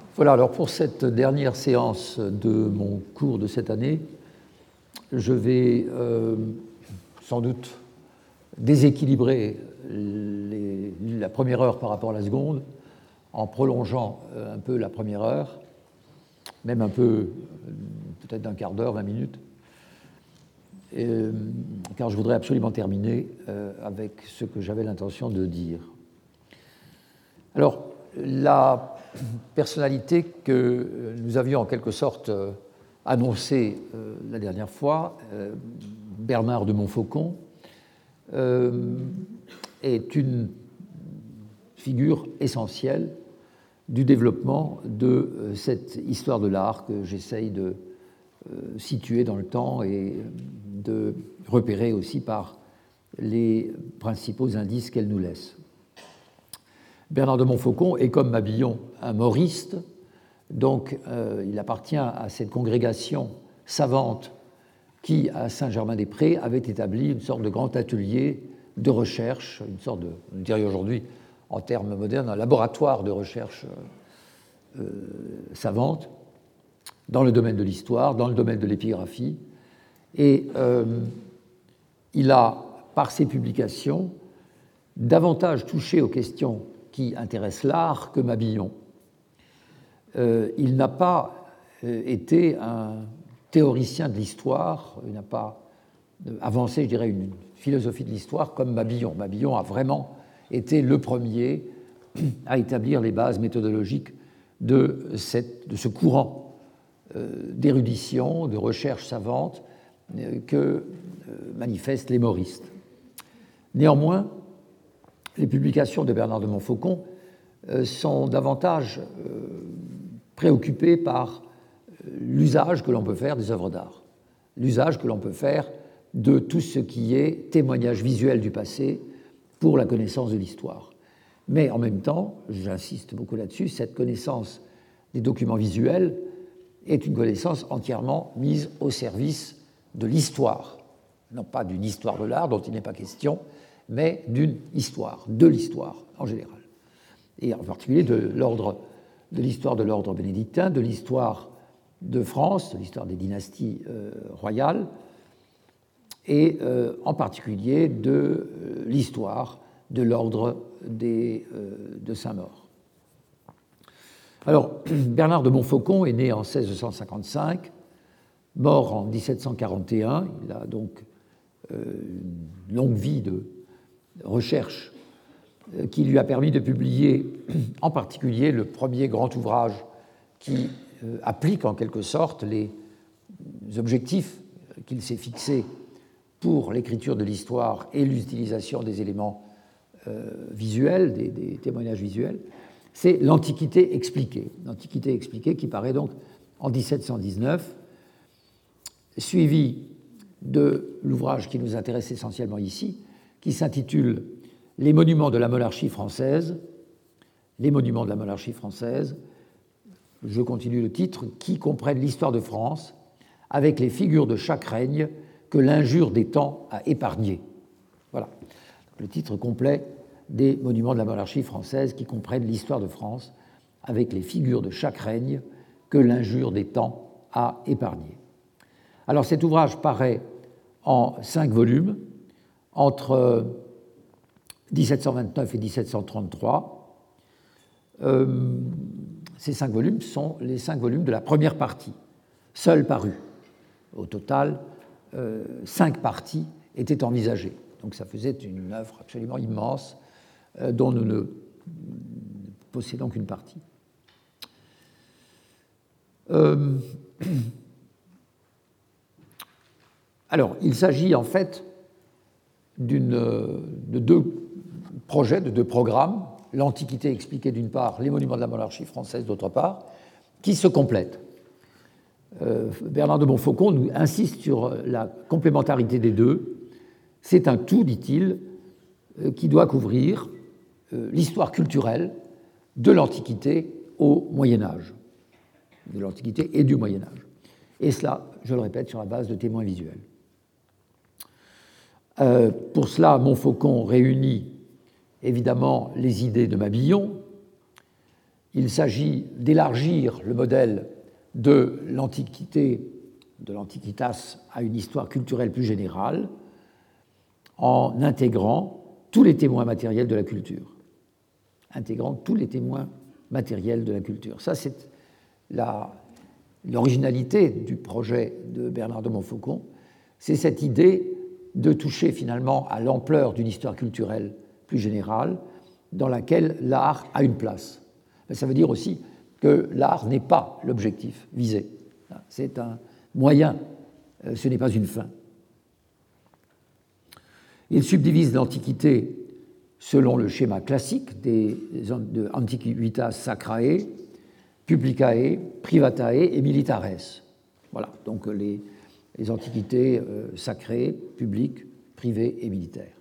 Voilà, alors pour cette dernière séance de mon cours de cette année, je vais sans doute déséquilibrer la première heure par rapport à la seconde, en prolongeant un peu la première heure, même un peu, peut-être d'un quart d'heure, 20 minutes, car je voudrais absolument terminer avec ce que j'avais l'intention de dire. Alors, la personnalité que nous avions en quelque sorte annoncée la dernière fois, Bernard de Montfaucon, est une figure essentielle du développement de cette histoire de l'art que j'essaye de situer dans le temps et de repérer aussi par les principaux indices qu'elle nous laisse. Bernard de Montfaucon est, comme Mabillon, un mauriste, donc il appartient à cette congrégation savante qui, à Saint-Germain-des-Prés, avait établi une sorte de grand atelier de recherche, une sorte de, on dirait aujourd'hui, en termes modernes, un laboratoire de recherche savante, dans le domaine de l'histoire, dans le domaine de l'épigraphie. Et il a, par ses publications, davantage touché aux questions qui intéressent l'art que Mabillon. Il n'a pas été un théoricien de l'histoire, il n'a pas avancé, je dirais, une philosophie de l'histoire comme Mabillon. Mabillon a vraiment été le premier à établir les bases méthodologiques de ce courant d'érudition, de recherche savante que manifestent les mauristes. Néanmoins, les publications de Bernard de Montfaucon sont davantage préoccupées par l'usage que l'on peut faire des œuvres d'art, l'usage que l'on peut faire de tout ce qui est témoignage visuel du passé pour la connaissance de l'histoire. Mais en même temps, j'insiste beaucoup là-dessus, cette connaissance des documents visuels est une connaissance entièrement mise au service de l'histoire, non pas d'une histoire de l'art dont il n'est pas question, mais d'une histoire, de l'histoire en général, et en particulier de l'histoire de l'ordre bénédictin, de l'histoire de France, de l'histoire des dynasties royales, et en particulier de l'histoire de l'ordre de Saint-Maur. Alors, Bernard de Montfaucon est né en 1655, mort en 1741. Il a donc une longue vie de recherche qui lui a permis de publier en particulier le premier grand ouvrage qui applique en quelque sorte les objectifs qu'il s'est fixés pour l'écriture de l'histoire et l'utilisation des éléments visuels, des témoignages visuels, c'est l'Antiquité expliquée. L'Antiquité expliquée qui paraît donc en 1719, suivi de l'ouvrage qui nous intéresse essentiellement ici, qui s'intitule « Les monuments de la monarchie française », les monuments de la monarchie française, je continue le titre, qui comprennent l'histoire de France avec les figures de chaque règne que l'injure des temps a épargné. Voilà, le titre complet des monuments de la monarchie française qui comprennent l'histoire de France avec les figures de chaque règne que l'injure des temps a épargné. Alors cet ouvrage paraît en 5 volumes entre 1729 et 1733. Ces 5 volumes sont les 5 volumes de la première partie, seuls parus. Au total, 5 parties étaient envisagées. Donc ça faisait une œuvre absolument immense dont nous ne possédons qu'une partie. Alors, il s'agit en fait de 2 projets, de 2 programmes, l'Antiquité expliquée d'une part, les monuments de la monarchie française d'autre part, qui se complètent. Bernard de Montfaucon nous insiste sur la complémentarité des 2. C'est un tout, dit-il, qui doit couvrir l'histoire culturelle de l'Antiquité au Moyen-Âge, de l'Antiquité et du Moyen-Âge. Et cela, je le répète, sur la base de témoins visuels. Pour cela, Montfaucon réunit évidemment les idées de Mabillon, il s'agit d'élargir le modèle de l'Antiquité, de l'Antiquitas, à une histoire culturelle plus générale, en intégrant tous les témoins matériels de la culture. Intégrant tous les témoins matériels de la culture. Ça, c'est l'originalité du projet de Bernard de Montfaucon, c'est cette idée de toucher finalement à l'ampleur d'une histoire culturelle plus générale dans laquelle l'art a une place. Mais ça veut dire aussi que l'art n'est pas l'objectif visé. C'est un moyen, ce n'est pas une fin. Il subdivise l'Antiquité selon le schéma classique de Antiquitas Sacrae, Publicae, Privatae et Militares. Voilà, donc les antiquités sacrées, publiques, privées et militaires.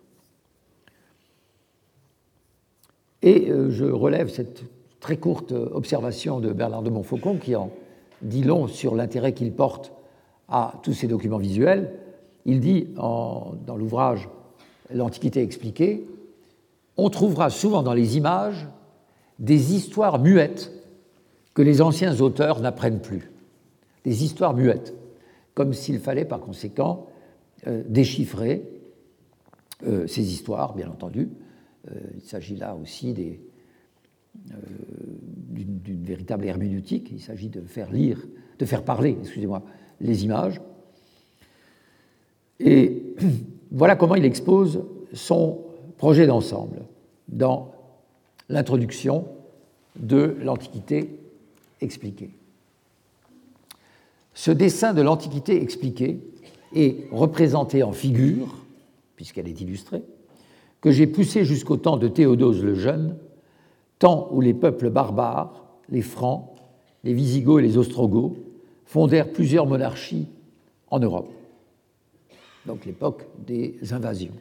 Et je relève cette très courte observation de Bernard de Montfaucon qui en dit long sur l'intérêt qu'il porte à tous ces documents visuels. Il dit dans l'ouvrage L'Antiquité expliquée, on trouvera souvent dans les images des histoires muettes que les anciens auteurs n'apprennent plus. Des histoires muettes, comme s'il fallait par conséquent déchiffrer ces histoires, bien entendu. Il s'agit là aussi d'une véritable herméneutique. Il s'agit de faire parler, les images. Et voilà comment il expose son projet d'ensemble dans l'introduction de l'Antiquité expliquée. Ce dessin de l'Antiquité expliquée est représenté en figure, puisqu'elle est illustrée, que j'ai poussé jusqu'au temps de Théodose le Jeune, temps où les peuples barbares, les Francs, les Visigoths et les Ostrogoths fondèrent plusieurs monarchies en Europe. Donc l'époque des invasions.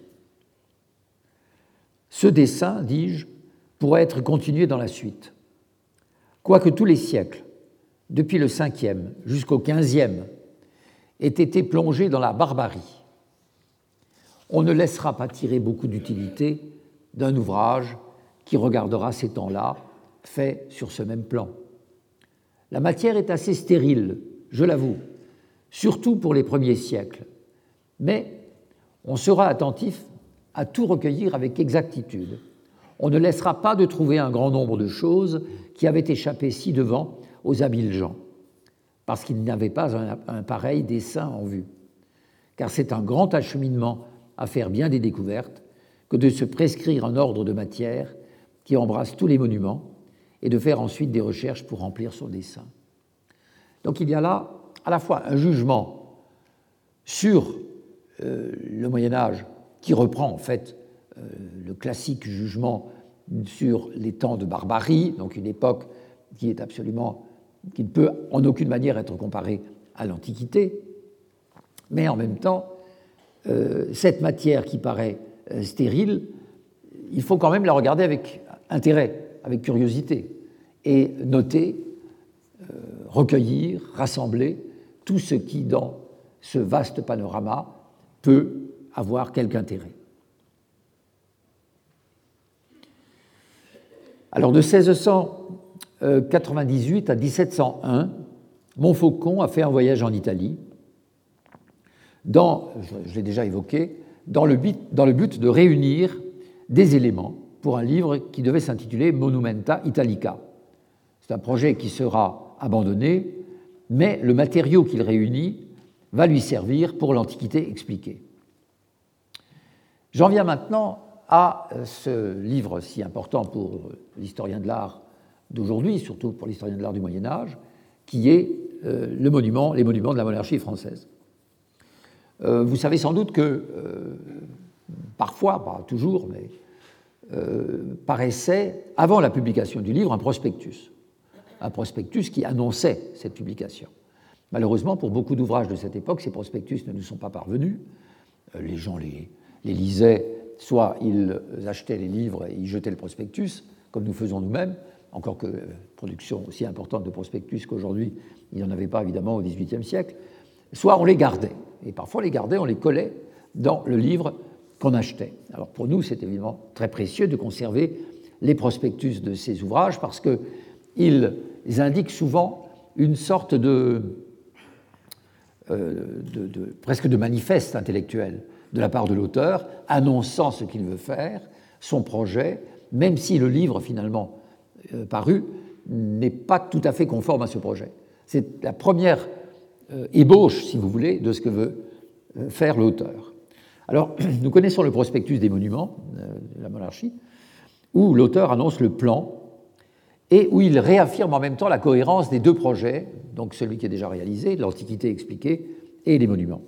Ce dessin, dis-je, pourrait être continué dans la suite. Quoique tous les siècles, depuis le 5e jusqu'au 15e, aient été plongés dans la barbarie, on ne laissera pas tirer beaucoup d'utilité d'un ouvrage qui regardera ces temps-là faits sur ce même plan. La matière est assez stérile, je l'avoue, surtout pour les premiers siècles, mais on sera attentif à tout recueillir avec exactitude. On ne laissera pas de trouver un grand nombre de choses qui avaient échappé ci-devant aux habiles gens, parce qu'ils n'avaient pas un pareil dessin en vue. Car c'est un grand acheminement à faire bien des découvertes que de se prescrire un ordre de matière qui embrasse tous les monuments et de faire ensuite des recherches pour remplir son dessin. Donc il y a là à la fois un jugement sur le Moyen-Âge qui reprend en fait le classique jugement sur les temps de barbarie, donc une époque qui ne peut en aucune manière être comparée à l'Antiquité, mais en même temps, cette matière qui paraît stérile, il faut quand même la regarder avec intérêt, avec curiosité, et noter, recueillir, rassembler tout ce qui, dans ce vaste panorama, peut avoir quelque intérêt. Alors, de 1698 à 1701, Montfaucon a fait un voyage en Italie, je l'ai déjà évoqué, dans le but de réunir des éléments pour un livre qui devait s'intituler Monumenta Italica. C'est un projet qui sera abandonné, mais le matériau qu'il réunit va lui servir pour l'Antiquité expliquée. J'en viens maintenant à ce livre si important pour l'historien de l'art d'aujourd'hui, surtout pour l'historien de l'art du Moyen-Âge, qui est les monuments de la monarchie française. Vous savez sans doute que parfois, pas toujours, mais paraissait, avant la publication du livre, un prospectus qui annonçait cette publication. Malheureusement, pour beaucoup d'ouvrages de cette époque, ces prospectus ne nous sont pas parvenus. Les gens les lisaient, soit ils achetaient les livres et ils jetaient le prospectus, comme nous faisons nous-mêmes, encore que production aussi importante de prospectus qu'aujourd'hui, il n'y en avait pas évidemment au XVIIIe siècle, soit on les gardait. Et parfois, on les gardait, on les collait dans le livre qu'on achetait. Alors pour nous, c'est évidemment très précieux de conserver les prospectus de ces ouvrages parce qu'ils ils indiquent souvent une sorte presque de manifeste intellectuel de la part de l'auteur, annonçant ce qu'il veut faire, son projet, même si le livre finalement paru n'est pas tout à fait conforme à ce projet. C'est la première ébauche, si vous voulez, de ce que veut faire l'auteur. Alors, nous connaissons le prospectus des monuments de la monarchie, où l'auteur annonce le plan et où il réaffirme en même temps la cohérence des deux projets, donc celui qui est déjà réalisé, l'Antiquité expliquée, et les monuments.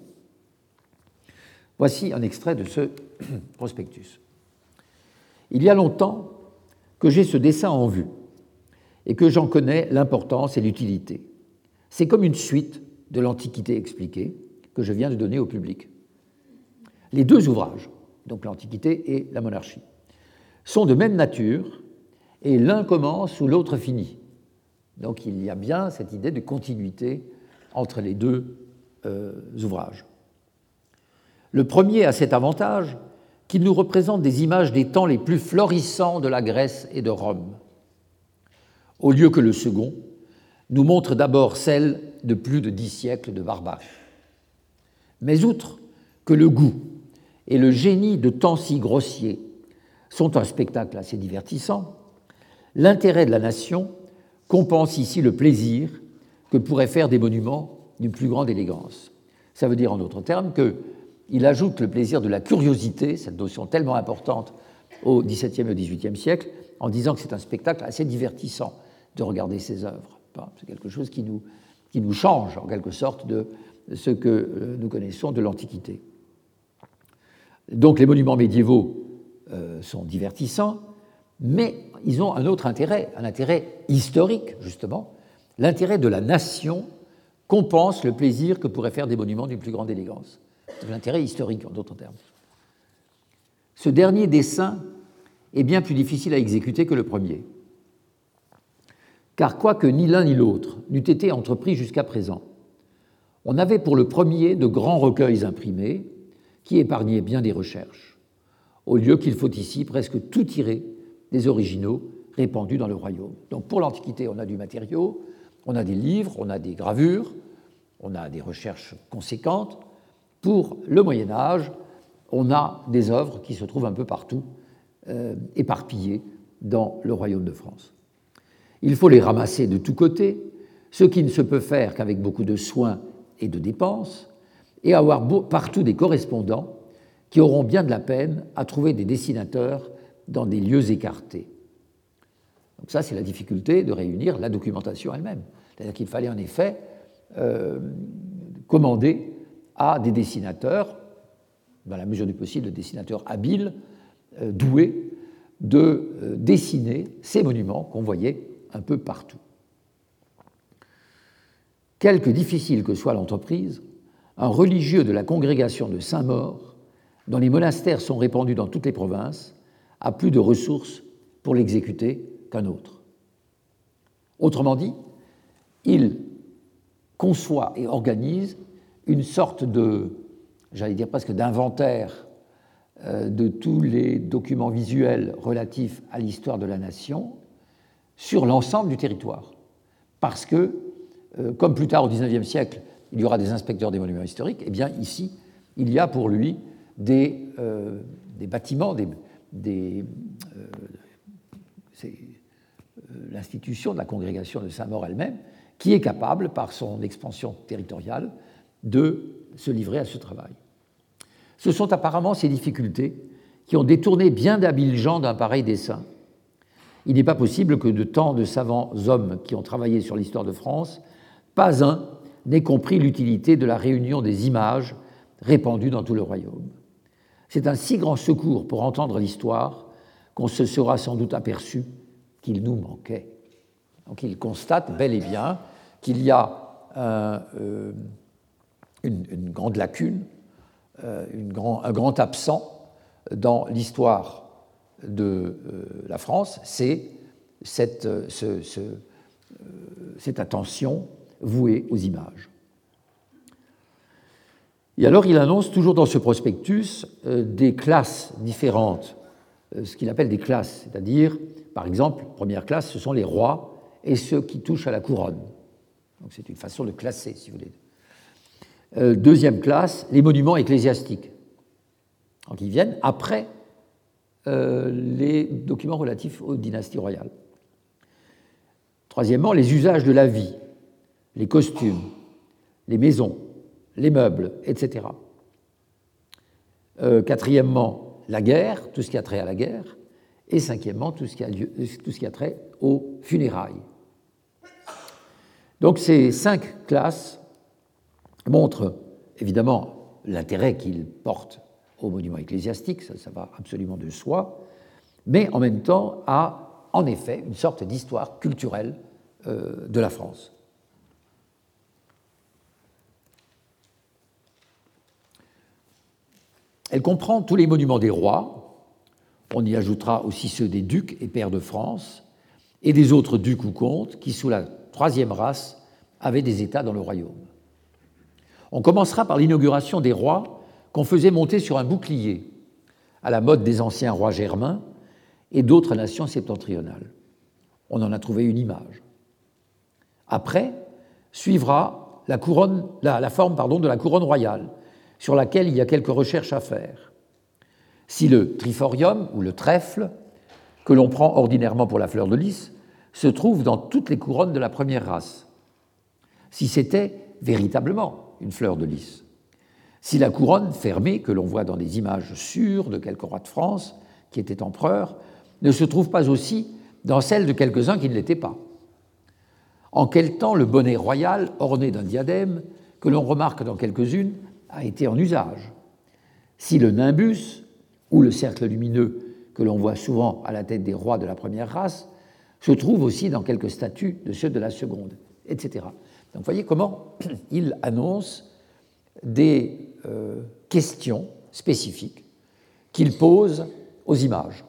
Voici un extrait de ce prospectus. Il y a longtemps que j'ai ce dessin en vue et que j'en connais l'importance et l'utilité. C'est comme une suite de l'Antiquité expliquée que je viens de donner au public. Les deux ouvrages, donc l'Antiquité et la monarchie, sont de même nature et l'un commence où l'autre finit. Donc il y a bien cette idée de continuité entre les deux ouvrages. Le premier a cet avantage qu'il nous représente des images des temps les plus florissants de la Grèce et de Rome, au lieu que le second nous montre d'abord celle de plus de 10 siècles de barbarie. Mais outre que le goût et le génie de temps si grossiers sont un spectacle assez divertissant, l'intérêt de la nation compense ici le plaisir que pourraient faire des monuments d'une plus grande élégance. Ça veut dire en d'autres termes qu'il ajoute le plaisir de la curiosité, cette notion tellement importante au XVIIe et au XVIIIe siècle, en disant que c'est un spectacle assez divertissant de regarder ces œuvres. C'est quelque chose qui nous change en quelque sorte de ce que nous connaissons de l'Antiquité. Donc les monuments médiévaux sont divertissants, mais ils ont un autre intérêt, un intérêt historique justement. L'intérêt de la nation compense le plaisir que pourraient faire des monuments d'une plus grande élégance. C'est l'intérêt historique en d'autres termes. Ce dernier dessin est bien plus difficile à exécuter que le premier. Car quoique ni l'un ni l'autre n'eût été entrepris jusqu'à présent, on avait pour le premier de grands recueils imprimés qui épargnaient bien des recherches, au lieu qu'il faut ici presque tout tirer des originaux répandus dans le royaume. Donc pour l'Antiquité, on a du matériau, on a des livres, on a des gravures, on a des recherches conséquentes. Pour le Moyen-Âge, on a des œuvres qui se trouvent un peu partout, éparpillées dans le royaume de France. Il faut les ramasser de tous côtés, ce qui ne se peut faire qu'avec beaucoup de soins et de dépenses, et avoir partout des correspondants qui auront bien de la peine à trouver des dessinateurs dans des lieux écartés. Donc ça, c'est la difficulté de réunir la documentation elle-même. C'est-à-dire qu'il fallait en effet commander à des dessinateurs, dans la mesure du possible, des dessinateurs habiles, doués, de dessiner ces monuments qu'on voyait un peu partout. Quelque difficile que soit l'entreprise, un religieux de la congrégation de Saint-Maur, dont les monastères sont répandus dans toutes les provinces, a plus de ressources pour l'exécuter qu'un autre. Autrement dit, il conçoit et organise une sorte de, j'allais dire presque d'inventaire de tous les documents visuels relatifs à l'histoire de la nation sur l'ensemble du territoire. Parce que, comme plus tard au XIXe siècle, il y aura des inspecteurs des monuments historiques, eh bien ici, il y a pour lui des bâtiments, c'est l'institution de la congrégation de Saint-Maur elle-même, qui est capable, par son expansion territoriale, de se livrer à ce travail. Ce sont apparemment ces difficultés qui ont détourné bien d'habiles gens d'un pareil dessein. Il n'est pas possible que de tant de savants hommes qui ont travaillé sur l'histoire de France, pas un n'ait compris l'utilité de la réunion des images répandues dans tout le royaume. C'est un si grand secours pour entendre l'histoire qu'on se sera sans doute aperçu qu'il nous manquait. Donc il constate bel et bien qu'il y a une grande lacune, un grand absent dans l'histoire de la France, c'est cette attention vouée aux images. Et alors il annonce toujours dans ce prospectus des classes différentes, ce qu'il appelle des classes, c'est-à-dire, par exemple, première classe, ce sont les rois et ceux qui touchent à la couronne. Donc c'est une façon de classer, si vous voulez. Deuxième classe, les monuments ecclésiastiques. Donc ils viennent après les documents relatifs aux dynasties royales. Troisièmement, les usages de la vie, les costumes, les maisons, les meubles, etc. Quatrièmement, la guerre, tout ce qui a trait à la guerre. Et cinquièmement, tout ce qui a trait aux funérailles. Donc ces 5 classes montrent évidemment l'intérêt qu'ils portent aux monuments ecclésiastiques, ça va absolument de soi, mais en même temps a en effet une sorte d'histoire culturelle de la France. Elle comprend tous les monuments des rois. On y ajoutera aussi ceux des ducs et pairs de France et des autres ducs ou comtes qui, sous la troisième race, avaient des États dans le royaume. On commencera par l'inauguration des rois qu'on faisait monter sur un bouclier, à la mode des anciens rois germains et d'autres nations septentrionales. On en a trouvé une image. Après, suivra la forme de la couronne royale, sur laquelle il y a quelques recherches à faire. Si le triforium, ou le trèfle, que l'on prend ordinairement pour la fleur de lys, se trouve dans toutes les couronnes de la première race, si c'était véritablement une fleur de lys, si la couronne fermée, que l'on voit dans des images sûres de quelques rois de France qui étaient empereurs, ne se trouve pas aussi dans celle de quelques-uns qui ne l'étaient pas. En quel temps le bonnet royal, orné d'un diadème, que l'on remarque dans quelques-unes, a été en usage? Si le nimbus, ou le cercle lumineux que l'on voit souvent à la tête des rois de la première race, se trouve aussi dans quelques statues de ceux de la seconde, etc. Donc vous voyez comment il annonce des questions spécifiques qu'il pose aux images.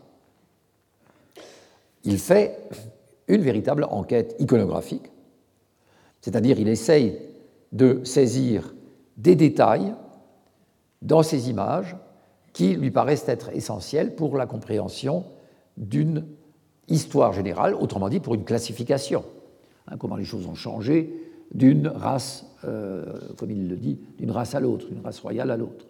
Il fait une véritable enquête iconographique, c'est-à-dire il essaye de saisir des détails dans ces images qui lui paraissent être essentiels pour la compréhension d'une histoire générale, autrement dit pour une classification. Comment les choses ont changé d'une race, comme il le dit, d'une race à l'autre, d'une race royale à l'autre.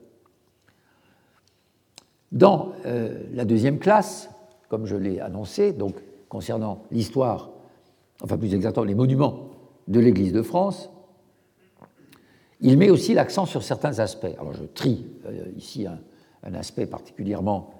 Dans la deuxième classe, comme je l'ai annoncé, donc concernant l'histoire, enfin plus exactement les monuments de l'Église de France, il met aussi l'accent sur certains aspects. Alors je trie ici un aspect particulièrement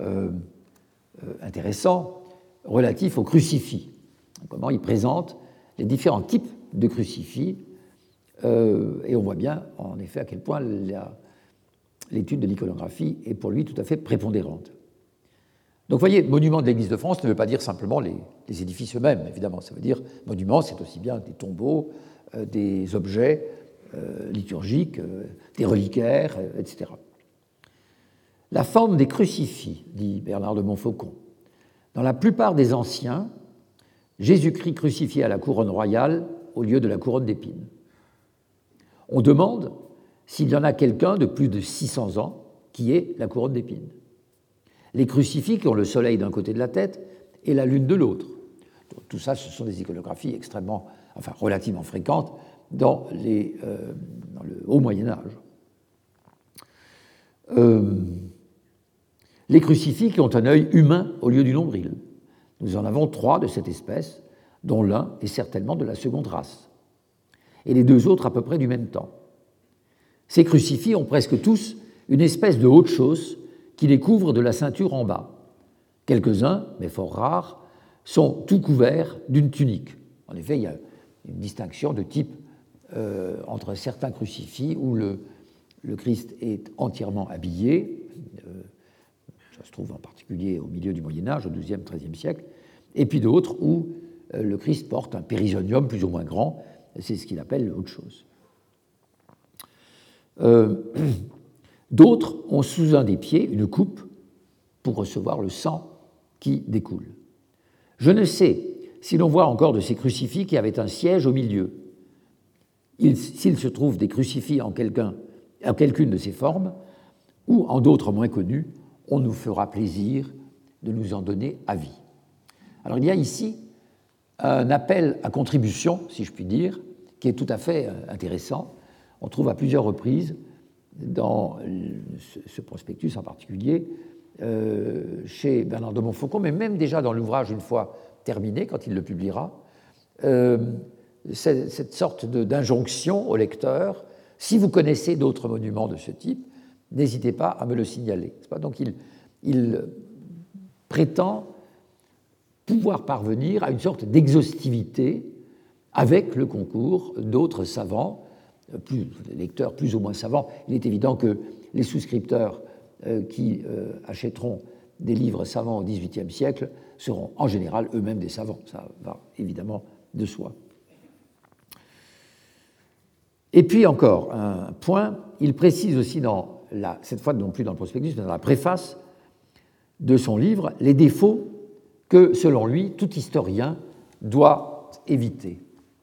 intéressant relatif au crucifix. Comment il présente les différents types de crucifix, et on voit bien en effet à quel point l'étude de l'iconographie est pour lui tout à fait prépondérante. Donc vous voyez, monument de l'Église de France ne veut pas dire simplement les édifices eux-mêmes, évidemment. Ça veut dire monument, c'est aussi bien des tombeaux, des objets liturgiques, des reliquaires, etc. La forme des crucifix, dit Bernard de Montfaucon. Dans la plupart des anciens, Jésus-Christ crucifié à la couronne royale au lieu de la couronne d'épines. On demande s'il y en a quelqu'un de plus de 600 ans qui ait la couronne d'épines. Les crucifix qui ont le soleil d'un côté de la tête et la lune de l'autre. Tout ça, ce sont des iconographies relativement fréquentes dans le haut Moyen-Âge. Les crucifix qui ont un œil humain au lieu du nombril. Nous en avons 3 de cette espèce, dont l'un est certainement de la seconde race, et les 2 autres à peu près du même temps. Ces crucifix ont presque tous une espèce de haute chausse qui les couvre de la ceinture en bas. Quelques-uns, mais fort rares, sont tout couverts d'une tunique. En effet, il y a une distinction de type entre certains crucifix où le Christ est entièrement habillé, ça se trouve en particulier au milieu du Moyen-Âge, au XIIe, XIIIe siècle, et puis d'autres où le Christ porte un périsonium plus ou moins grand, c'est ce qu'il appelle autre chose. D'autres ont sous un des pieds une coupe pour recevoir le sang qui découle. Je ne sais si l'on voit encore de ces crucifix qui avaient un siège au milieu. S'il se trouve des crucifix en quelqu'une de ces formes, ou en d'autres moins connues, on nous fera plaisir de nous en donner avis. Alors il y a ici un appel à contribution, si je puis dire, qui est tout à fait intéressant. On trouve à plusieurs reprises, dans ce prospectus en particulier, chez Bernard de Montfaucon, mais même déjà dans l'ouvrage une fois terminé, quand il le publiera, cette sorte d'injonction au lecteur: si vous connaissez d'autres monuments de ce type, n'hésitez pas à me le signaler. Donc il prétend pouvoir parvenir à une sorte d'exhaustivité avec le concours d'autres savants, lecteurs plus ou moins savants. Il est évident que les souscripteurs qui achèteront des livres savants au XVIIIe siècle seront en général eux-mêmes des savants. Ça va évidemment de soi. Et puis encore un point, il précise aussi, cette fois non plus dans le prospectus, mais dans la préface de son livre, les défauts que, selon lui, tout historien doit éviter.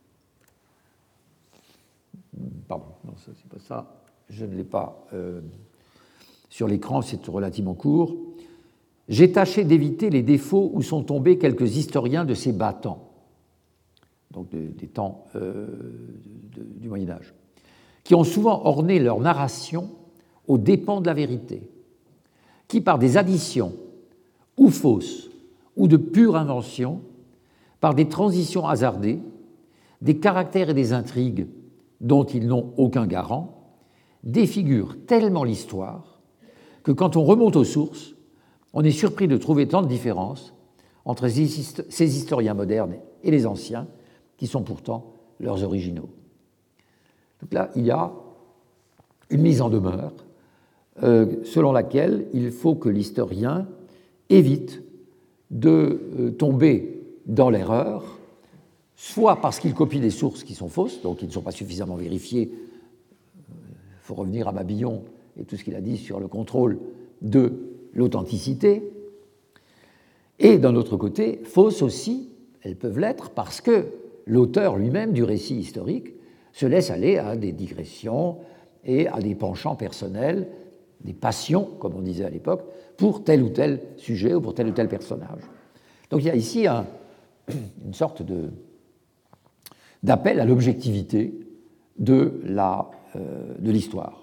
Pardon, non, ça, c'est pas ça. Je ne l'ai pas sur l'écran, c'est relativement court. J'ai tâché d'éviter les défauts où sont tombés quelques historiens de ces bas temps, donc des temps du Moyen-Âge, qui ont souvent orné leur narration aux dépens de la vérité, qui, par des additions ou fausses ou de pure invention, par des transitions hasardées, des caractères et des intrigues dont ils n'ont aucun garant, défigurent tellement l'histoire que quand on remonte aux sources, on est surpris de trouver tant de différences entre ces historiens modernes et les anciens, qui sont pourtant leurs originaux. Donc là, il y a une mise en demeure selon laquelle il faut que l'historien évite de tomber dans l'erreur, soit parce qu'il copie des sources qui sont fausses, donc qui ne sont pas suffisamment vérifiées. Il faut revenir à Mabillon et tout ce qu'il a dit sur le contrôle de l'authenticité. Et d'un autre côté, fausses aussi, elles peuvent l'être, parce que l'auteur lui-même du récit historique se laisse aller à des digressions et à des penchants personnels, des passions, comme on disait à l'époque, pour tel ou tel sujet ou pour tel ou tel personnage. Donc il y a ici une sorte d'appel à l'objectivité de l'histoire.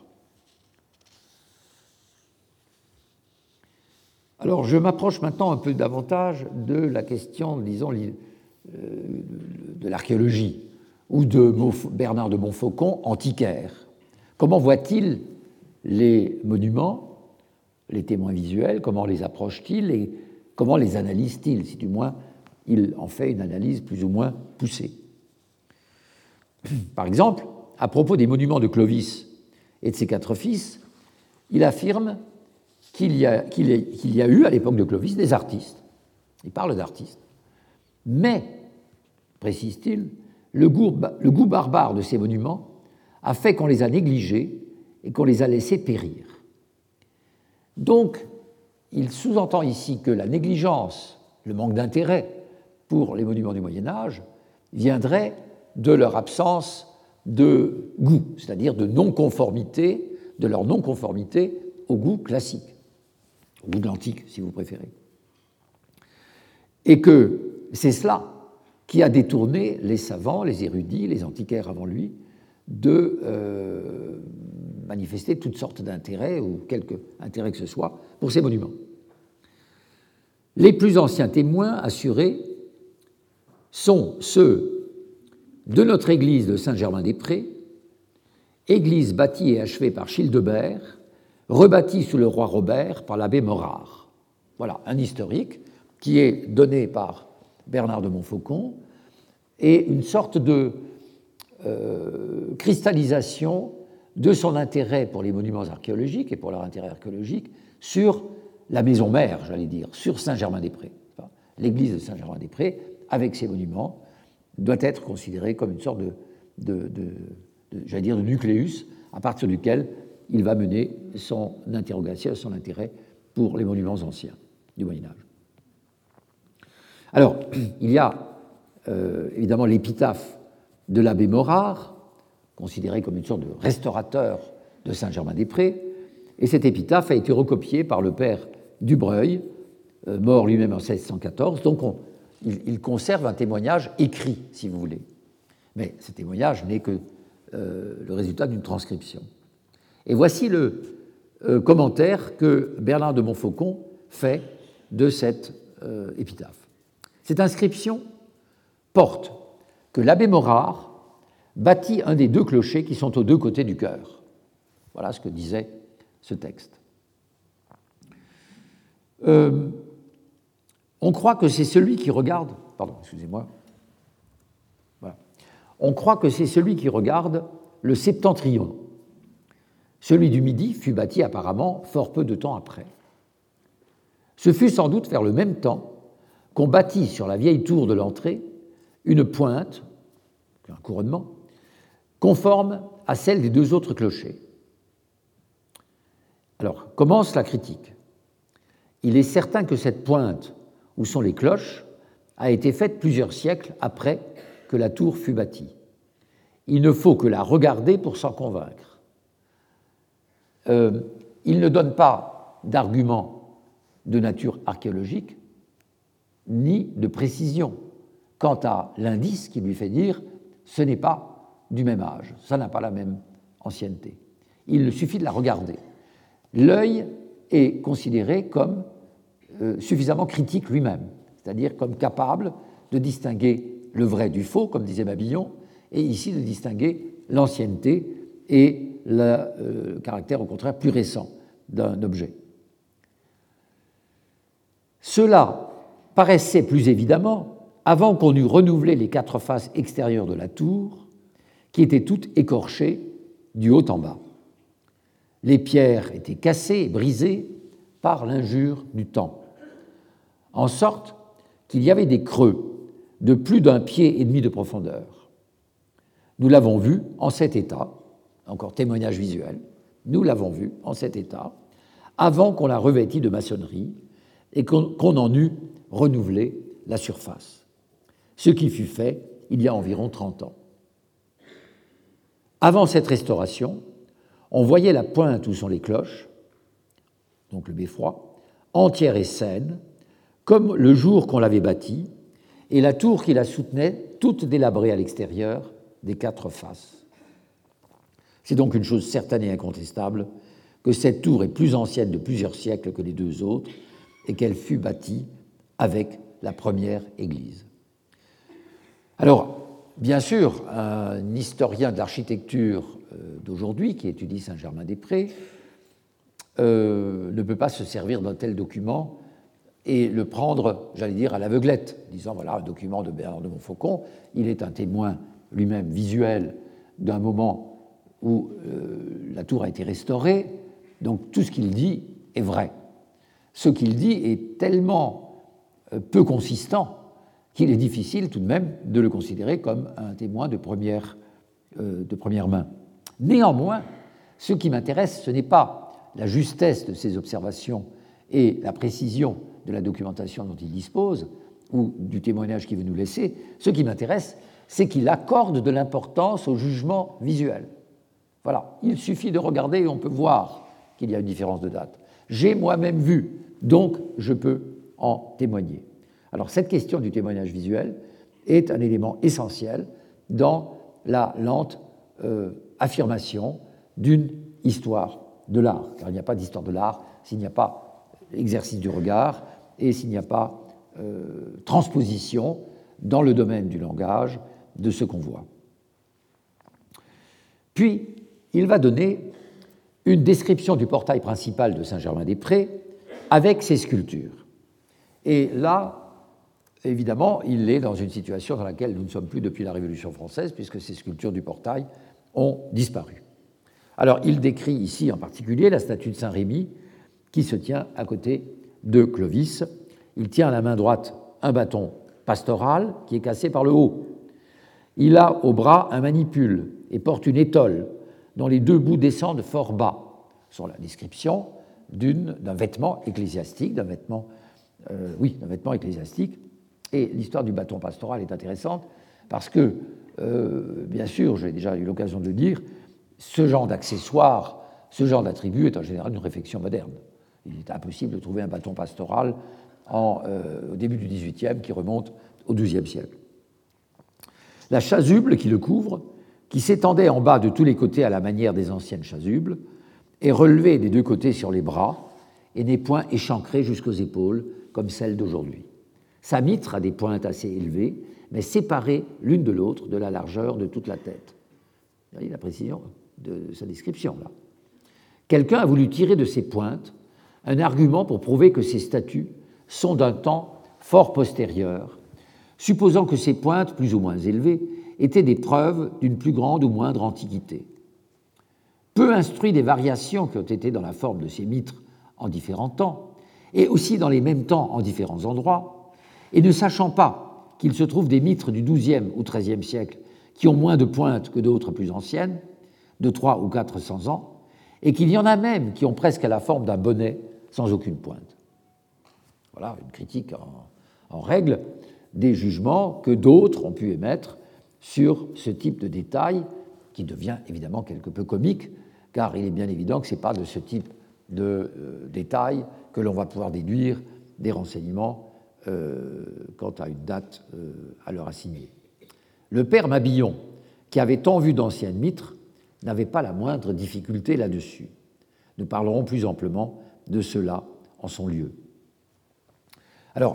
Alors je m'approche maintenant un peu davantage de la question, disons, de l'archéologie ou de Bernard de Montfaucon, antiquaire. Comment voit-il les monuments, les témoins visuels, comment les approche-t-il et comment les analyse-t-il, si du moins il en fait une analyse plus ou moins poussée. Par exemple, à propos des monuments de Clovis et de ses 4 fils, il affirme qu'il y a eu à l'époque de Clovis des artistes. Il parle d'artistes. Mais, précise-t-il, le goût barbare de ces monuments a fait qu'on les a négligés et qu'on les a laissés périr. Donc, il sous-entend ici que la négligence, le manque d'intérêt pour les monuments du Moyen-Âge viendrait de leur absence de goût, c'est-à-dire de non-conformité, de leur non-conformité au goût classique, au goût de l'antique, si vous préférez. Et que c'est cela qui a détourné les savants, les érudits, les antiquaires avant lui, de manifester toutes sortes d'intérêts, ou quelque intérêt que ce soit, pour ces monuments. Les plus anciens témoins assurés sont ceux de notre église de Saint-Germain-des-Prés, église bâtie et achevée par Childebert, rebâtie sous le roi Robert par l'abbé Morard. Voilà, un historique qui est donné par Bernard de Montfaucon et une sorte de cristallisation de son intérêt pour les monuments archéologiques et pour leur intérêt archéologique sur la maison mère, j'allais dire, sur Saint-Germain-des-Prés. L'église de Saint-Germain-des-Prés, avec ses monuments, doit être considérée comme une sorte de nucléus à partir duquel il va mener son interrogation, son intérêt pour les monuments anciens du Moyen-Âge. Alors, il y a évidemment l'épitaphe de l'abbé Morard, considéré comme une sorte de restaurateur de Saint-Germain-des-Prés, et cette épitaphe a été recopiée par le père Dubreuil, mort lui-même en 1614. Donc il conserve un témoignage écrit, si vous voulez. Mais ce témoignage n'est que le résultat d'une transcription. Et voici le commentaire que Bernard de Montfaucon fait de cette épitaphe. Cette inscription porte que l'abbé Morard bâtit un des deux clochers qui sont aux deux côtés du chœur. Voilà ce que disait ce texte. On croit que c'est celui qui regarde... Pardon, excusez-moi. Voilà. On croit que c'est celui qui regarde le septentrion. Celui du Midi fut bâti apparemment fort peu de temps après. Ce fut sans doute vers le même temps qu'on bâtit sur la vieille tour de l'entrée une pointe, un couronnement, conforme à celle des deux autres clochers. Alors, commence la critique. Il est certain que cette pointe, où sont les cloches, a été faite plusieurs siècles après que la tour fut bâtie. Il ne faut que la regarder pour s'en convaincre. Il ne donne pas d'argument de nature archéologique, ni de précision quant à l'indice qui lui fait dire ce n'est pas du même âge, ça n'a pas la même ancienneté. Il suffit de la regarder. L'œil est considéré comme suffisamment critique lui-même, c'est-à-dire comme capable de distinguer le vrai du faux, comme disait Mabillon, et ici de distinguer l'ancienneté et le caractère au contraire plus récent d'un objet. Cela paraissait plus évidemment avant qu'on eût renouvelé les quatre faces extérieures de la tour, qui étaient toutes écorchées du haut en bas. Les pierres étaient cassées et brisées par l'injure du temps, en sorte qu'il y avait des creux de plus d'un pied et demi de profondeur. Nous l'avons vu en cet état, encore témoignage visuel, nous l'avons vu en cet état, avant qu'on la revêtît de maçonnerie et qu'on en eût renouvelé la surface, ce qui fut fait il y a environ 30 ans. Avant cette restauration, on voyait la pointe où sont les cloches, donc le beffroi, entière et saine, comme le jour qu'on l'avait bâtie, et la tour qui la soutenait, toute délabrée à l'extérieur des quatre faces. C'est donc une chose certaine et incontestable que cette tour est plus ancienne de plusieurs siècles que les deux autres et qu'elle fut bâtie avec la première église. Alors, bien sûr, un historien de l'architecture d'aujourd'hui qui étudie Saint-Germain-des-Prés ne peut pas se servir d'un tel document et le prendre, j'allais dire, à l'aveuglette, disant voilà, un document de Bernard de Montfaucon, il est un témoin lui-même visuel d'un moment où la tour a été restaurée, donc tout ce qu'il dit est vrai. Ce qu'il dit est tellement peu consistant qu'il est difficile tout de même de le considérer comme un témoin de première main. Néanmoins, ce qui m'intéresse, ce n'est pas la justesse de ses observations et la précision de la documentation dont il dispose, ou du témoignage qu'il veut nous laisser. Ce qui m'intéresse, c'est qu'il accorde de l'importance au jugement visuel. Voilà, il suffit de regarder et on peut voir qu'il y a une différence de date. J'ai moi-même vu, donc je peux en témoigner. Alors cette question du témoignage visuel est un élément essentiel dans la lente affirmation d'une histoire de l'art, car il n'y a pas d'histoire de l'art s'il n'y a pas exercice du regard et s'il n'y a pas transposition dans le domaine du langage de ce qu'on voit. Puis, il va donner une description du portail principal de Saint-Germain-des-Prés avec ses sculptures. Et là, évidemment, il est dans une situation dans laquelle nous ne sommes plus depuis la Révolution française, puisque ces sculptures du portail ont disparu. Alors, il décrit ici en particulier la statue de Saint-Rémy qui se tient à côté de Clovis. Il tient à la main droite un bâton pastoral qui est cassé par le haut. Il a au bras un manipule et porte une étole dont les deux bouts descendent fort bas, sur la description d'un vêtement ecclésiastique, d'un vêtement ecclésiastique. Et l'histoire du bâton pastoral est intéressante parce que, bien sûr, j'ai déjà eu l'occasion de le dire, ce genre d'accessoire, ce genre d'attribut est en général une réflexion moderne. Il est impossible de trouver un bâton pastoral au début du XVIIIe qui remonte au XIIe siècle. La chasuble qui le couvre, qui s'étendait en bas de tous les côtés à la manière des anciennes chasubles, est relevée des deux côtés sur les bras et n'est point échancrée jusqu'aux épaules comme celle d'aujourd'hui. Sa mitre a des pointes assez élevées, mais séparées l'une de l'autre de la largeur de toute la tête. Vous voyez la précision de sa description, là. Quelqu'un a voulu tirer de ces pointes un argument pour prouver que ces statues sont d'un temps fort postérieur, supposant que ces pointes, plus ou moins élevées, étaient des preuves d'une plus grande ou moindre antiquité. Peu instruit des variations qui ont été dans la forme de ces mitres en différents temps, et aussi dans les mêmes temps en différents endroits, et ne sachant pas qu'il se trouve des mitres du XIIe ou XIIIe siècle qui ont moins de pointes que d'autres plus anciennes, de 300 ou 400 ans, et qu'il y en a même qui ont presque la forme d'un bonnet sans aucune pointe. Voilà une critique en règle des jugements que d'autres ont pu émettre sur ce type de détail, qui devient évidemment quelque peu comique, car il est bien évident que ce n'est pas de ce type de détail que l'on va pouvoir déduire des renseignements quant à une date à leur assigner. Le père Mabillon, qui avait tant vu d'anciennes mitres, n'avait pas la moindre difficulté là-dessus. Nous parlerons plus amplement de cela en son lieu. Alors,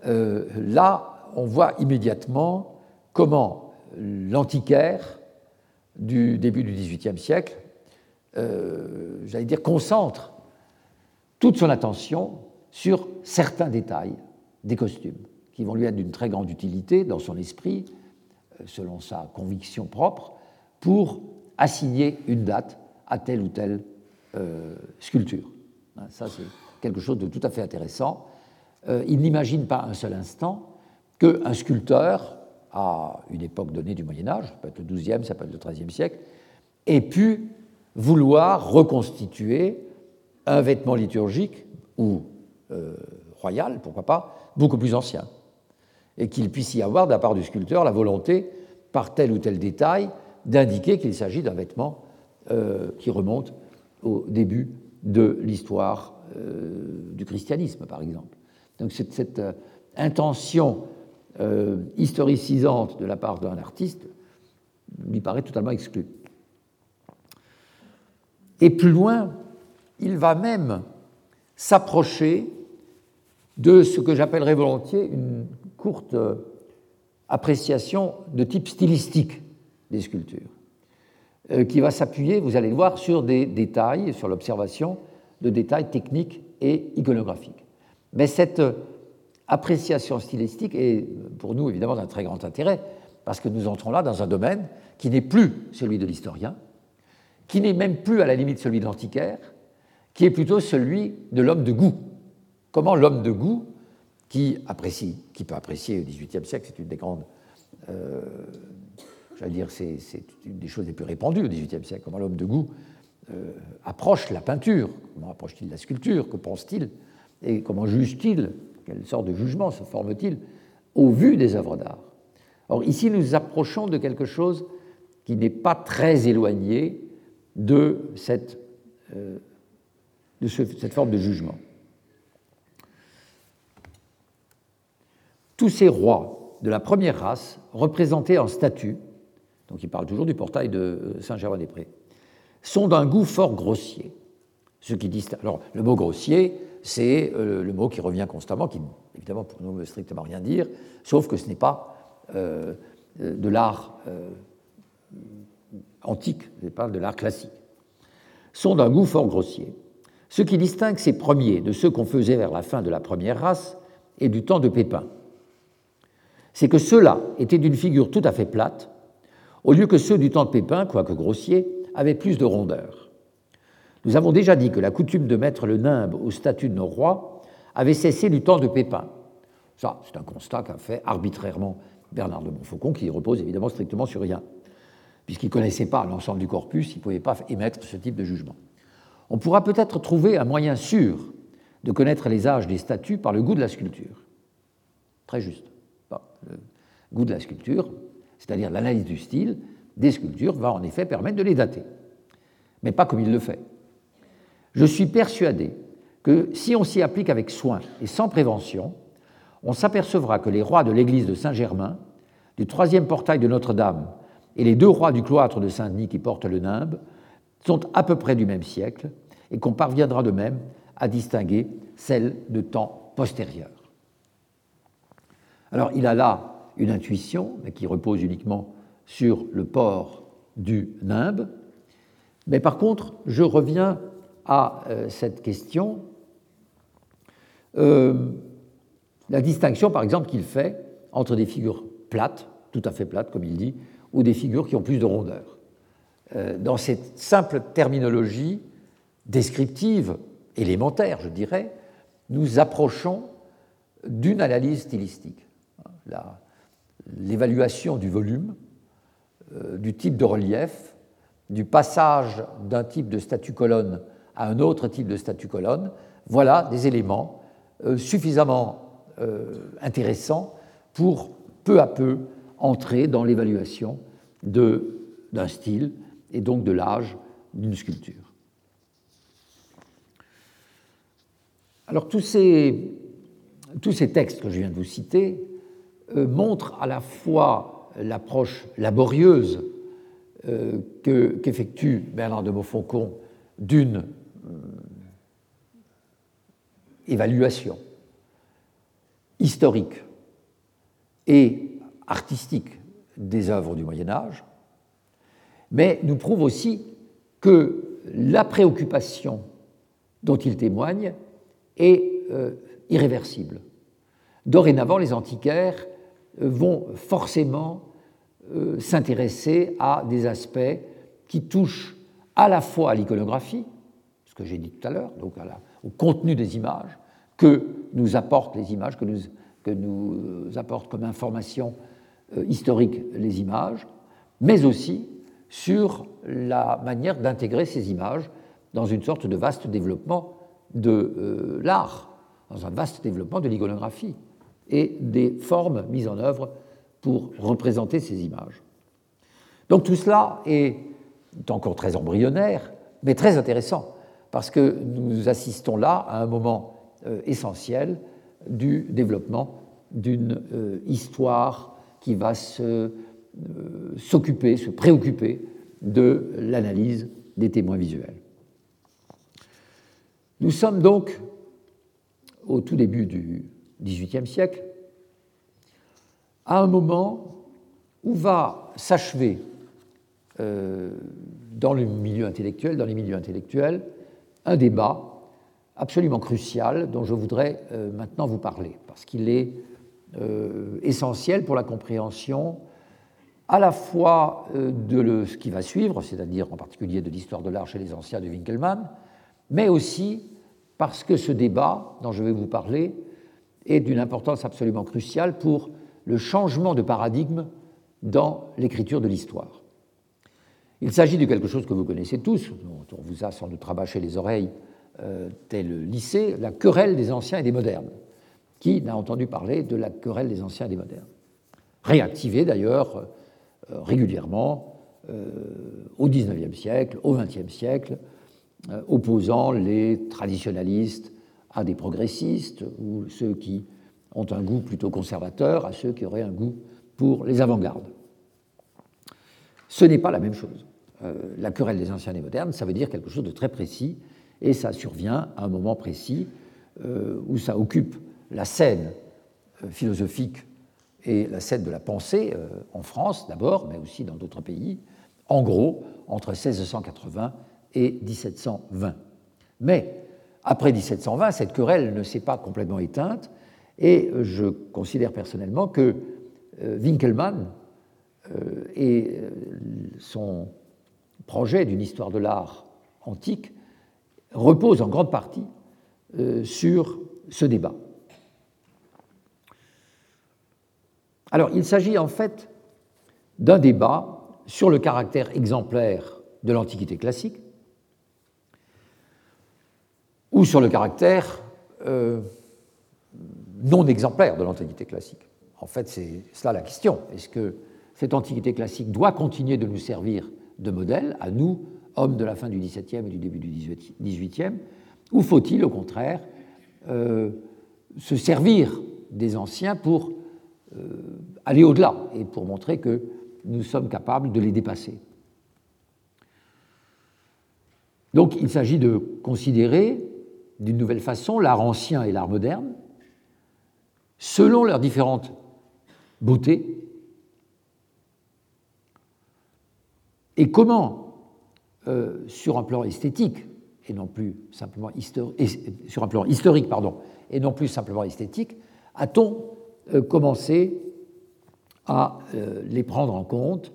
là, on voit immédiatement comment l'antiquaire du début du XVIIIe siècle, j'allais dire, concentre toute son attention sur certains détails des costumes, qui vont lui être d'une très grande utilité dans son esprit, selon sa conviction propre, pour assigner une date à telle ou telle sculpture. Ça, c'est quelque chose de tout à fait intéressant. Il n'imagine pas un seul instant qu'un sculpteur, à une époque donnée du Moyen-Âge, ça peut être le XIIe, ça peut être le XIIIe siècle, ait pu vouloir reconstituer un vêtement liturgique ou royal, pourquoi pas, beaucoup plus ancien, et qu'il puisse y avoir, de la part du sculpteur, la volonté, par tel ou tel détail, d'indiquer qu'il s'agit d'un vêtement qui remonte au début de l'histoire du christianisme, par exemple. Donc cette intention historicisante de la part d'un artiste lui paraît totalement exclue. Et plus loin, il va même s'approcher de ce que j'appellerais volontiers une courte appréciation de type stylistique des sculptures, qui va s'appuyer, vous allez le voir, sur des détails, sur l'observation de détails techniques et iconographiques. Mais cette appréciation stylistique est pour nous évidemment d'un très grand intérêt, parce que nous entrons là dans un domaine qui n'est plus celui de l'historien, qui n'est même plus à la limite celui de l'antiquaire, qui est plutôt celui de l'homme de goût. Comment l'homme de goût, qui peut apprécier au XVIIIe siècle, c'est une des grandes, j'allais dire, c'est une des choses les plus répandues au XVIIIe siècle, comment l'homme de goût approche la peinture, comment approche-t-il la sculpture, que pense-t-il, et comment juge-t-il, quelle sorte de jugement se forme-t-il au vu des œuvres d'art. Or, ici, nous approchons de quelque chose qui n'est pas très éloigné de cette forme de jugement. Tous ces rois de la première race, représentés en statues, donc il parle toujours du portail de Saint-Germain-des-Prés, sont d'un goût fort grossier. Ce qui distingue. Alors, le mot grossier, c'est le mot qui revient constamment, qui, évidemment, pour nous ne veut strictement rien dire, sauf que ce n'est pas de l'art antique, ce n'est pas de l'art classique. Sont d'un goût fort grossier. Ce qui distingue ces premiers de ceux qu'on faisait vers la fin de la première race et du temps de Pépin, c'est que ceux-là étaient d'une figure tout à fait plate, au lieu que ceux du temps de Pépin, quoique grossiers, avaient plus de rondeur. Nous avons déjà dit que la coutume de mettre le nimbe aux statues de nos rois avait cessé du temps de Pépin. Ça, c'est un constat qu'a fait arbitrairement Bernard de Montfaucon, qui repose évidemment strictement sur rien. Puisqu'il ne connaissait pas l'ensemble du corpus, il ne pouvait pas émettre ce type de jugement. On pourra peut-être trouver un moyen sûr de connaître les âges des statues par le goût de la sculpture. Très juste. Le goût de la sculpture, c'est-à-dire l'analyse du style des sculptures, va en effet permettre de les dater. Mais pas comme il le fait. Je suis persuadé que si on s'y applique avec soin et sans prévention, on s'apercevra que les rois de l'église de Saint-Germain, du troisième portail de Notre-Dame et les deux rois du cloître de Saint-Denis qui portent le nimbe sont à peu près du même siècle et qu'on parviendra de même à distinguer celles de temps postérieurs. Alors il a là une intuition, mais qui repose uniquement sur le port du nimbe. Mais par contre, je reviens à cette question, la distinction par exemple qu'il fait entre des figures plates, tout à fait plates comme il dit, ou des figures qui ont plus de rondeur. Dans cette simple terminologie descriptive, élémentaire je dirais, nous approchons d'une analyse stylistique. L'évaluation du volume, du type de relief, du passage d'un type de statue-colonne à un autre type de statue-colonne, voilà des éléments suffisamment intéressants pour peu à peu entrer dans l'évaluation d'un style et donc de l'âge d'une sculpture. Alors tous ces textes que je viens de vous citer montrent à la fois l'approche laborieuse qu'effectue Bernard de Montfaucon d'une évaluation historique et artistique des œuvres du Moyen Âge, mais nous prouve aussi que la préoccupation dont il témoigne est irréversible. Dorénavant, les antiquaires vont forcément s'intéresser à des aspects qui touchent à la fois à l'iconographie, ce que j'ai dit tout à l'heure, donc au contenu des images, que nous apportent les images, que nous apportent comme information historique les images, mais aussi sur la manière d'intégrer ces images dans une sorte de vaste développement de l'art, dans un vaste développement de l'iconographie et des formes mises en œuvre pour représenter ces images. Donc tout cela est encore très embryonnaire, mais très intéressant, parce que nous assistons là à un moment essentiel du développement d'une histoire qui va s'occuper, se préoccuper de l'analyse des témoins visuels. Nous sommes donc au tout début du XVIIIe siècle, à un moment où va s'achever dans les milieux intellectuels, un débat absolument crucial dont je voudrais maintenant vous parler, parce qu'il est essentiel pour la compréhension à la fois de ce qui va suivre, c'est-à-dire en particulier de l'histoire de l'art chez les anciens de Winckelmann, mais aussi parce que ce débat dont je vais vous parler est d'une importance absolument cruciale pour le changement de paradigme dans l'écriture de l'histoire. Il s'agit de quelque chose que vous connaissez tous, dont on vous a sans doute rabâché les oreilles dès le lycée, la querelle des anciens et des modernes. Qui n'a entendu parler de la querelle des anciens et des modernes? Réactivée d'ailleurs régulièrement au XIXe siècle, au XXe siècle, opposant les traditionalistes à des progressistes, ou ceux qui ont un goût plutôt conservateur à ceux qui auraient un goût pour les avant-gardes. Ce n'est pas la même chose. La querelle des anciens et des modernes, ça veut dire quelque chose de très précis, et ça survient à un moment précis où ça occupe la scène philosophique et la scène de la pensée, en France d'abord, mais aussi dans d'autres pays, en gros, entre 1680 et 1720. Mais après 1720, cette querelle ne s'est pas complètement éteinte, et je considère personnellement que Winckelmann et son projet d'une histoire de l'art antique repose en grande partie sur ce débat. Alors, il s'agit en fait d'un débat sur le caractère exemplaire de l'Antiquité classique ou sur le caractère non exemplaire de l'Antiquité classique. En fait, c'est cela la question. Est-ce que cette Antiquité classique doit continuer de nous servir de modèle, à nous, hommes de la fin du XVIIe et du début du XVIIIe, ou faut-il, au contraire, se servir des anciens pour aller au-delà et pour montrer que nous sommes capables de les dépasser. Donc il s'agit de considérer d'une nouvelle façon l'art ancien et l'art moderne selon leurs différentes beautés et comment, sur un plan esthétique et non plus simplement sur un plan historique, et non plus simplement esthétique, a-t-on commencé à les prendre en compte.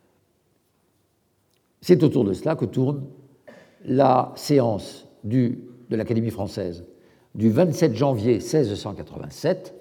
C'est autour de cela que tourne la séance de l'Académie française du 27 janvier 1687,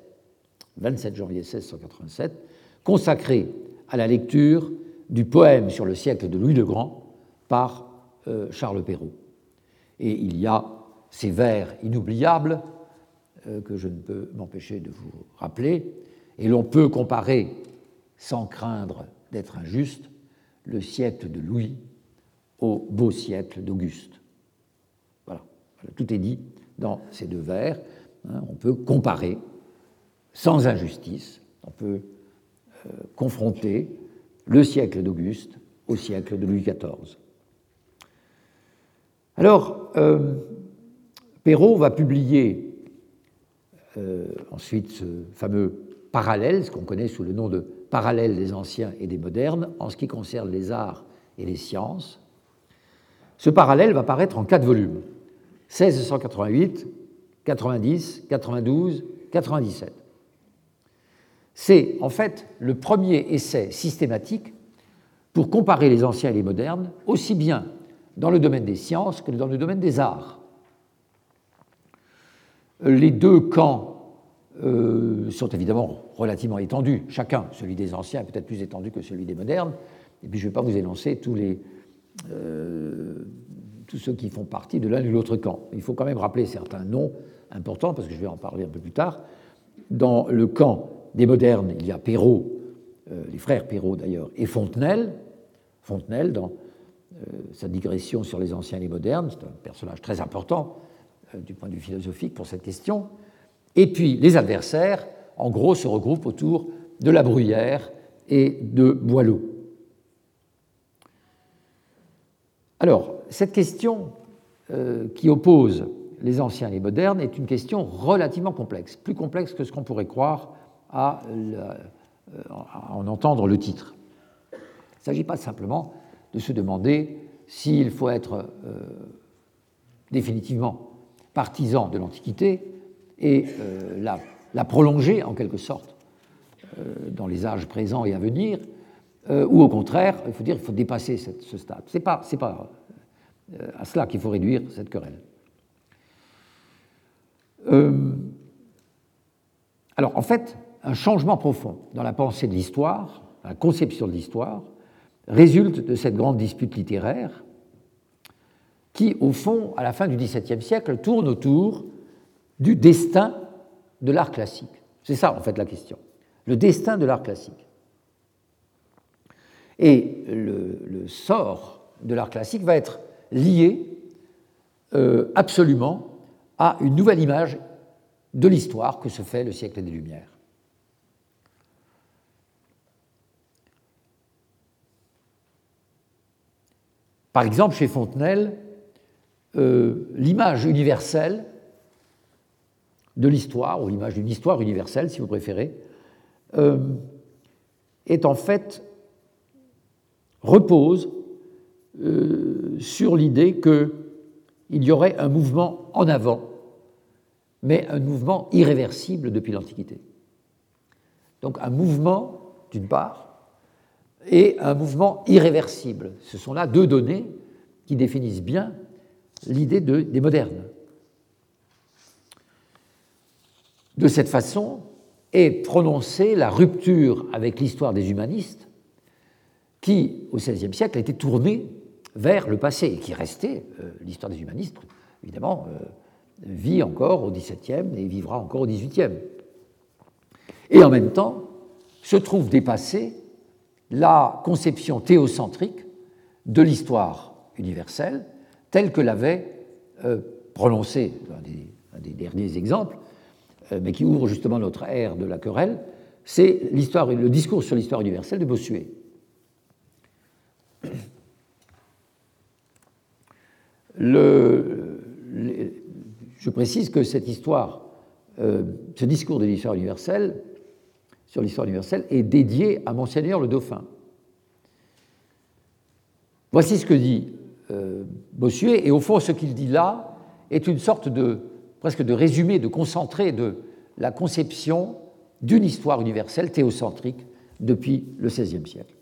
consacrée à la lecture du poème sur le siècle de Louis le Grand par Charles Perrault. Et il y a ces vers inoubliables que je ne peux m'empêcher de vous rappeler, et l'on peut comparer, sans craindre d'être injuste, le siècle de Louis au beau siècle d'Auguste. Voilà, tout est dit dans ces deux vers. On peut comparer sans injustice, on peut confronter le siècle d'Auguste au siècle de Louis XIV. Alors, Perrault va publier ensuite ce fameux parallèle, ce qu'on connaît sous le nom de parallèle des anciens et des modernes, en ce qui concerne les arts et les sciences. Ce parallèle va paraître en 4 volumes, 1688, 90, 92, 97. C'est en fait le premier essai systématique pour comparer les anciens et les modernes, aussi bien dans le domaine des sciences que dans le domaine des arts. Les deux camps sont évidemment relativement étendus, chacun, celui des anciens est peut-être plus étendu que celui des modernes, et puis je ne vais pas vous énoncer tous ceux qui font partie de l'un ou de l'autre camp. Il faut quand même rappeler certains noms importants, parce que je vais en parler un peu plus tard. Dans le camp des modernes, il y a Perrault, les frères Perrault d'ailleurs, et Fontenelle. Fontenelle, dans sa digression sur les anciens et les modernes, c'est un personnage très important du point de vue philosophique pour cette question. Et puis les adversaires, en gros, se regroupent autour de La Bruyère et de Boileau. Alors, cette question qui oppose les anciens et les modernes est une question relativement complexe, plus complexe que ce qu'on pourrait croire à en entendre le titre. Il ne s'agit pas simplement de se demander s'il faut être définitivement partisan de l'Antiquité et la prolonger en quelque sorte dans les âges présents et à venir, ou au contraire, il faut dire qu'il faut dépasser ce stade. Ce n'est pas à cela qu'il faut réduire cette querelle. Alors, en fait, un changement profond dans la pensée de l'histoire, la conception de l'histoire, résulte de cette grande dispute littéraire qui, au fond, à la fin du XVIIe siècle, tourne autour du destin de l'art classique. C'est ça, en fait, la question. Le destin de l'art classique. Et le sort de l'art classique va être lié absolument à une nouvelle image de l'histoire que se fait le siècle des Lumières. Par exemple, chez Fontenelle, l'image universelle de l'histoire, ou l'image d'une histoire universelle, si vous préférez, est en fait, repose sur l'idée qu'il y aurait un mouvement en avant, mais un mouvement irréversible depuis l'Antiquité. Donc un mouvement, d'une part, et un mouvement irréversible. Ce sont là deux données qui définissent bien l'idée des modernes. De cette façon est prononcée la rupture avec l'histoire des humanistes qui, au XVIe siècle, était tournée vers le passé et qui restait, l'histoire des humanistes, évidemment, vit encore au XVIIe et vivra encore au XVIIIe. Et en même temps, se trouve dépassée la conception théocentrique de l'histoire universelle telle que l'avait prononcée, un des derniers exemples, mais qui ouvre justement notre ère de la querelle, c'est le discours sur l'histoire universelle de Bossuet. Je précise que cette histoire, ce discours de l'histoire universelle, sur l'histoire universelle, est dédié à Monseigneur le Dauphin. Voici ce que dit Bossuet, et au fond, ce qu'il dit là est une sorte presque de résumé, de concentré de la conception d'une histoire universelle théocentrique depuis le XVIe siècle.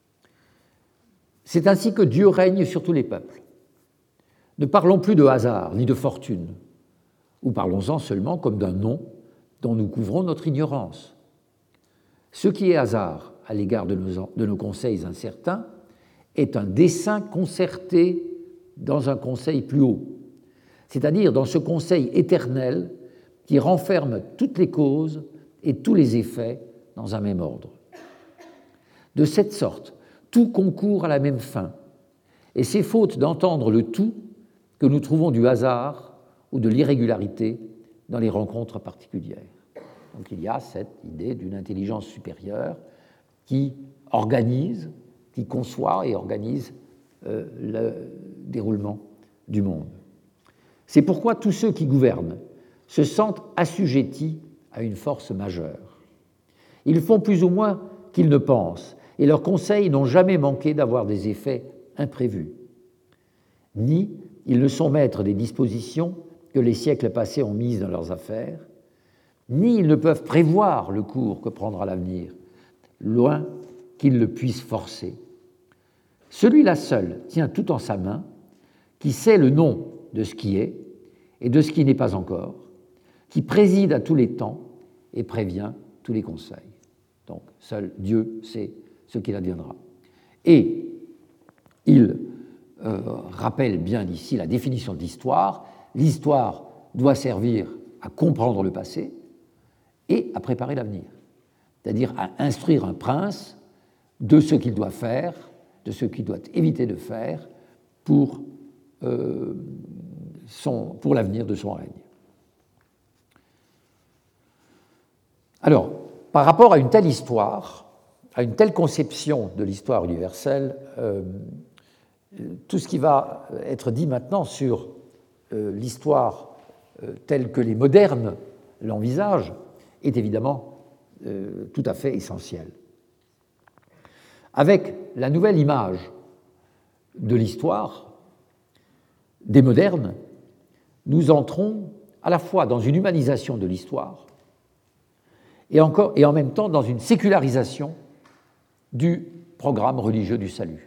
C'est ainsi que Dieu règne sur tous les peuples. Ne parlons plus de hasard ni de fortune, ou parlons-en seulement comme d'un nom dont nous couvrons notre ignorance. Ce qui est hasard à l'égard de nos conseils incertains est un dessein concerté dans un conseil plus haut, c'est-à-dire dans ce conseil éternel qui renferme toutes les causes et tous les effets dans un même ordre. De cette sorte, tout concourt à la même fin, et c'est faute d'entendre le tout que nous trouvons du hasard ou de l'irrégularité dans les rencontres particulières. Donc il y a cette idée d'une intelligence supérieure qui organise, qui conçoit et organise le déroulement du monde. C'est pourquoi tous ceux qui gouvernent se sentent assujettis à une force majeure. Ils font plus ou moins qu'ils ne pensent, et leurs conseils n'ont jamais manqué d'avoir des effets imprévus. Ni ils ne sont maîtres des dispositions que les siècles passés ont mises dans leurs affaires, ni ils ne peuvent prévoir le cours que prendra l'avenir, loin qu'ils le puissent forcer. Celui-là seul tient tout en sa main, qui sait le nom de ce qui est et de ce qui n'est pas encore, qui préside à tous les temps et prévient tous les conseils. Donc, seul Dieu sait ce qu'il adviendra. Et il rappelle bien ici la définition de l'histoire. L'histoire doit servir à comprendre le passé et à préparer l'avenir, c'est-à-dire à instruire un prince de ce qu'il doit faire, de ce qu'il doit éviter de faire pour l'avenir de son règne. Alors, par rapport à une telle histoire, à une telle conception de l'histoire universelle, tout ce qui va être dit maintenant sur l'histoire telle que les modernes l'envisagent est évidemment tout à fait essentiel. Avec la nouvelle image de l'histoire des modernes, nous entrons à la fois dans une humanisation de l'histoire et en même temps dans une sécularisation du programme religieux du salut.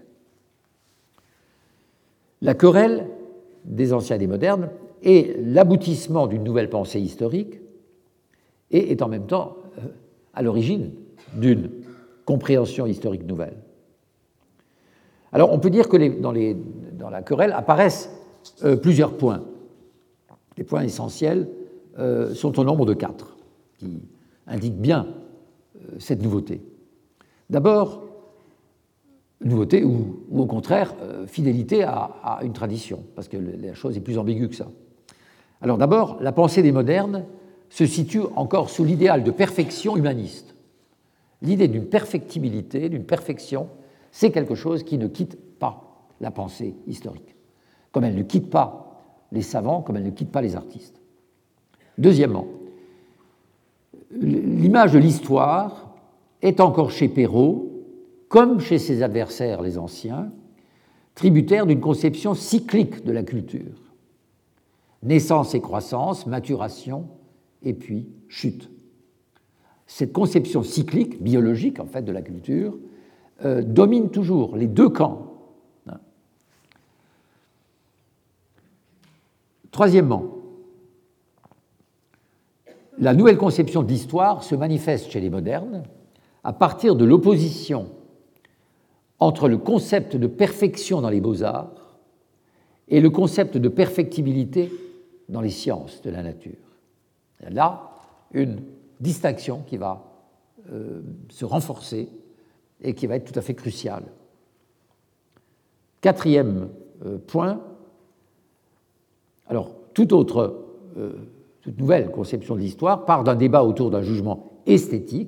La querelle des anciens et des modernes est l'aboutissement d'une nouvelle pensée historique et est en même temps à l'origine d'une compréhension historique nouvelle. Alors on peut dire que dans la querelle apparaissent plusieurs points. Les points essentiels sont au nombre de 4, qui indiquent bien cette nouveauté. D'abord, nouveauté ou au contraire fidélité à une tradition, parce que la chose est plus ambiguë que ça. Alors d'abord, la pensée des modernes se situe encore sous l'idéal de perfection humaniste. L'idée d'une perfectibilité, d'une perfection, c'est quelque chose qui ne quitte pas la pensée historique, comme elle ne quitte pas les savants, comme elle ne quitte pas les artistes. Deuxièmement, l'image de l'histoire est encore chez Perrault, comme chez ses adversaires les anciens, tributaire d'une conception cyclique de la culture. Naissance et croissance, maturation, et puis chute. Cette conception cyclique, biologique en fait, de la culture, domine toujours les deux camps. Troisièmement, la nouvelle conception d'histoire se manifeste chez les modernes à partir de l'opposition entre le concept de perfection dans les beaux-arts et le concept de perfectibilité dans les sciences de la nature. Il y a là une distinction qui va se renforcer et qui va être tout à fait cruciale. Quatrième point, alors toute autre toute nouvelle conception de l'histoire part d'un débat autour d'un jugement esthétique,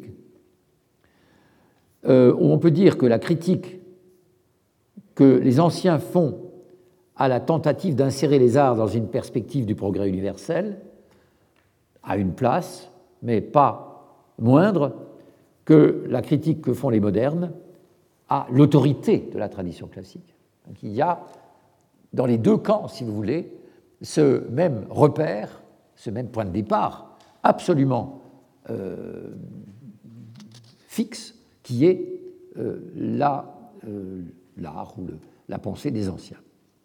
où on peut dire que la critique que les anciens font à la tentative d'insérer les arts dans une perspective du progrès universel a une place, mais pas moindre que la critique que font les modernes à l'autorité de la tradition classique. Donc il y a, dans les deux camps, si vous voulez, ce même repère, ce même point de départ absolument fixe, qui est l'art ou la pensée des anciens.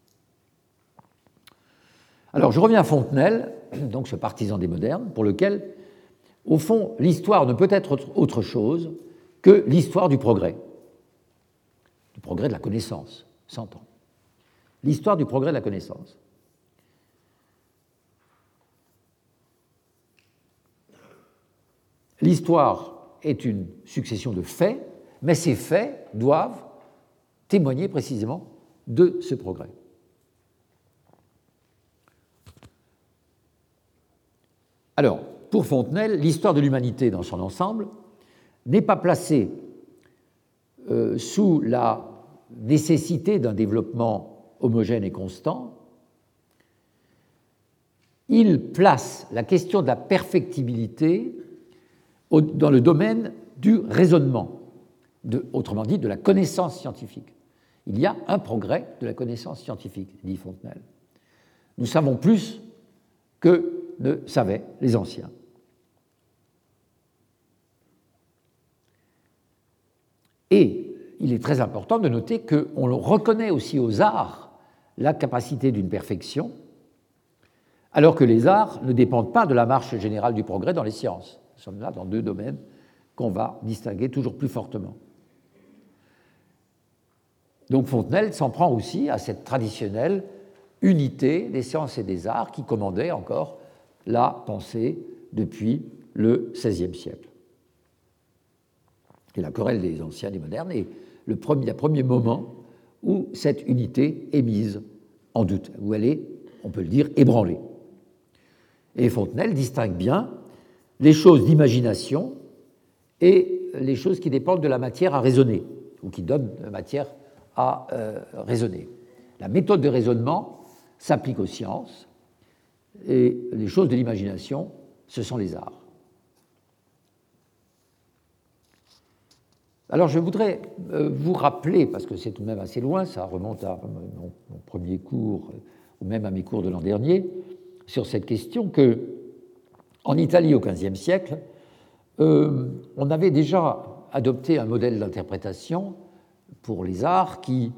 Alors je reviens à Fontenelle, donc ce partisan des modernes, pour lequel, au fond, l'histoire ne peut être autre chose que l'histoire du progrès de la connaissance, s'entend. L'histoire du progrès de la connaissance. L'histoire est une succession de faits, mais ces faits doivent témoigner précisément de ce progrès. Alors, pour Fontenelle, l'histoire de l'humanité dans son ensemble n'est pas placée sous la nécessité d'un développement homogène et constant. Il place la question de la perfectibilité dans le domaine du raisonnement, autrement dit de la connaissance scientifique. Il y a un progrès de la connaissance scientifique, dit Fontenelle. Nous savons plus que ne savaient les anciens. Et il est très important de noter qu'on reconnaît aussi aux arts la capacité d'une perfection, alors que les arts ne dépendent pas de la marche générale du progrès dans les sciences. Nous sommes là dans deux domaines qu'on va distinguer toujours plus fortement. Donc Fontenelle s'en prend aussi à cette traditionnelle unité des sciences et des arts qui commandait encore la pensée depuis le XVIe siècle. Et la querelle des anciens et des modernes est le premier moment où cette unité est mise en doute, où elle est, on peut le dire, ébranlée. Et Fontenelle distingue bien les choses d'imagination et les choses qui dépendent de la matière à raisonner, ou qui donnent de la matière à raisonner. La méthode de raisonnement s'applique aux sciences, et les choses de l'imagination, ce sont les arts. Alors je voudrais vous rappeler, parce que c'est tout de même assez loin, ça remonte à mon premier cours, ou même à mes cours de l'an dernier, sur cette question que, en Italie au XVe siècle, on avait déjà adopté un modèle d'interprétation pour les arts qui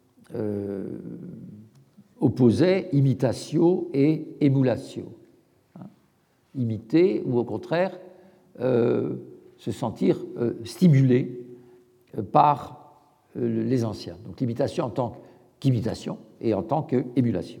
opposait imitatio et émulatio. Imiter ou au contraire se sentir stimulé par les anciens. Donc l'imitation en tant qu'imitation et en tant qu'émulation.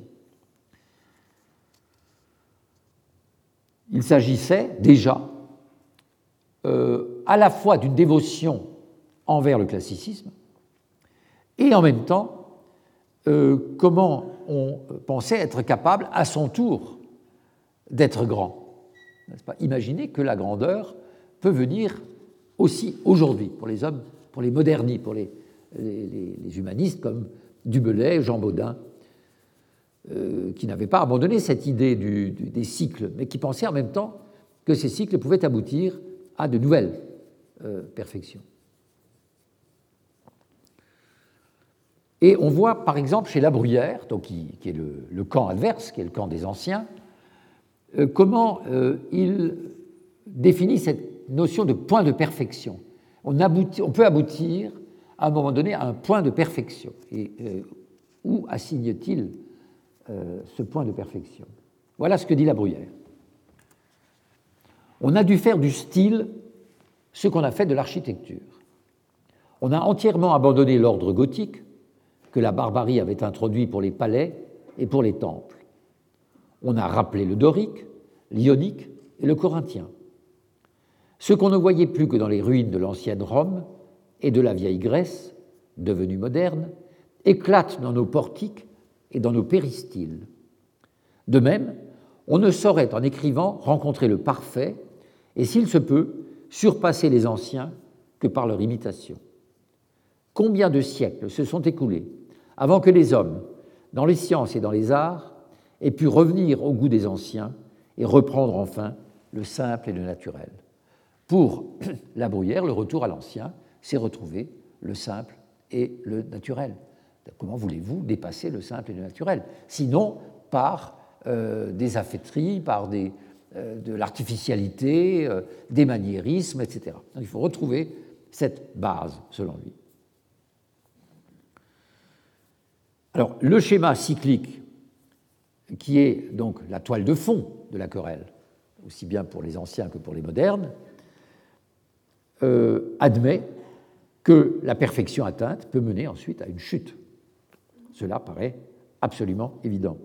Il s'agissait déjà à la fois d'une dévotion envers le classicisme et en même temps comment on pensait être capable à son tour d'être grand. N'est-ce pas ? Imaginez que la grandeur peut venir aussi aujourd'hui pour les hommes, pour les modernis, pour les humanistes comme Du Bellay, Jean Bodin, qui n'avaient pas abandonné cette idée des cycles, mais qui pensaient en même temps que ces cycles pouvaient aboutir à de nouvelles perfections. Et on voit par exemple chez La Bruyère, donc qui est le camp adverse, qui est le camp des anciens, comment il définit cette notion de point de perfection. On peut aboutir à un moment donné à un point de perfection. Et où assigne-t-il ce point de perfection ? Voilà ce que dit La Bruyère. On a dû faire du style ce qu'on a fait de l'architecture. On a entièrement abandonné l'ordre gothique que la barbarie avait introduit pour les palais et pour les temples. On a rappelé le dorique, l'ionique et le corinthien. Ce qu'on ne voyait plus que dans les ruines de l'ancienne Rome et de la vieille Grèce, devenue moderne, éclate dans nos portiques et dans nos péristyles. De même, On ne saurait, en écrivant, rencontrer le parfait, et s'il se peut, surpasser les anciens que par leur imitation. Combien de siècles se sont écoulés avant que les hommes, dans les sciences et dans les arts, aient pu revenir au goût des anciens et reprendre enfin le simple et le naturel. Pour La Bruyère, le retour à l'ancien, c'est retrouver le simple et le naturel. Comment voulez-vous dépasser le simple et le naturel? Sinon, par des affaîtries, par de l'artificialité, des maniérismes, etc. Donc, il faut retrouver cette base, selon lui. Alors, le schéma cyclique, qui est donc la toile de fond de la querelle, aussi bien pour les anciens que pour les modernes, admet que la perfection atteinte peut mener ensuite à une chute. Cela paraît absolument évident.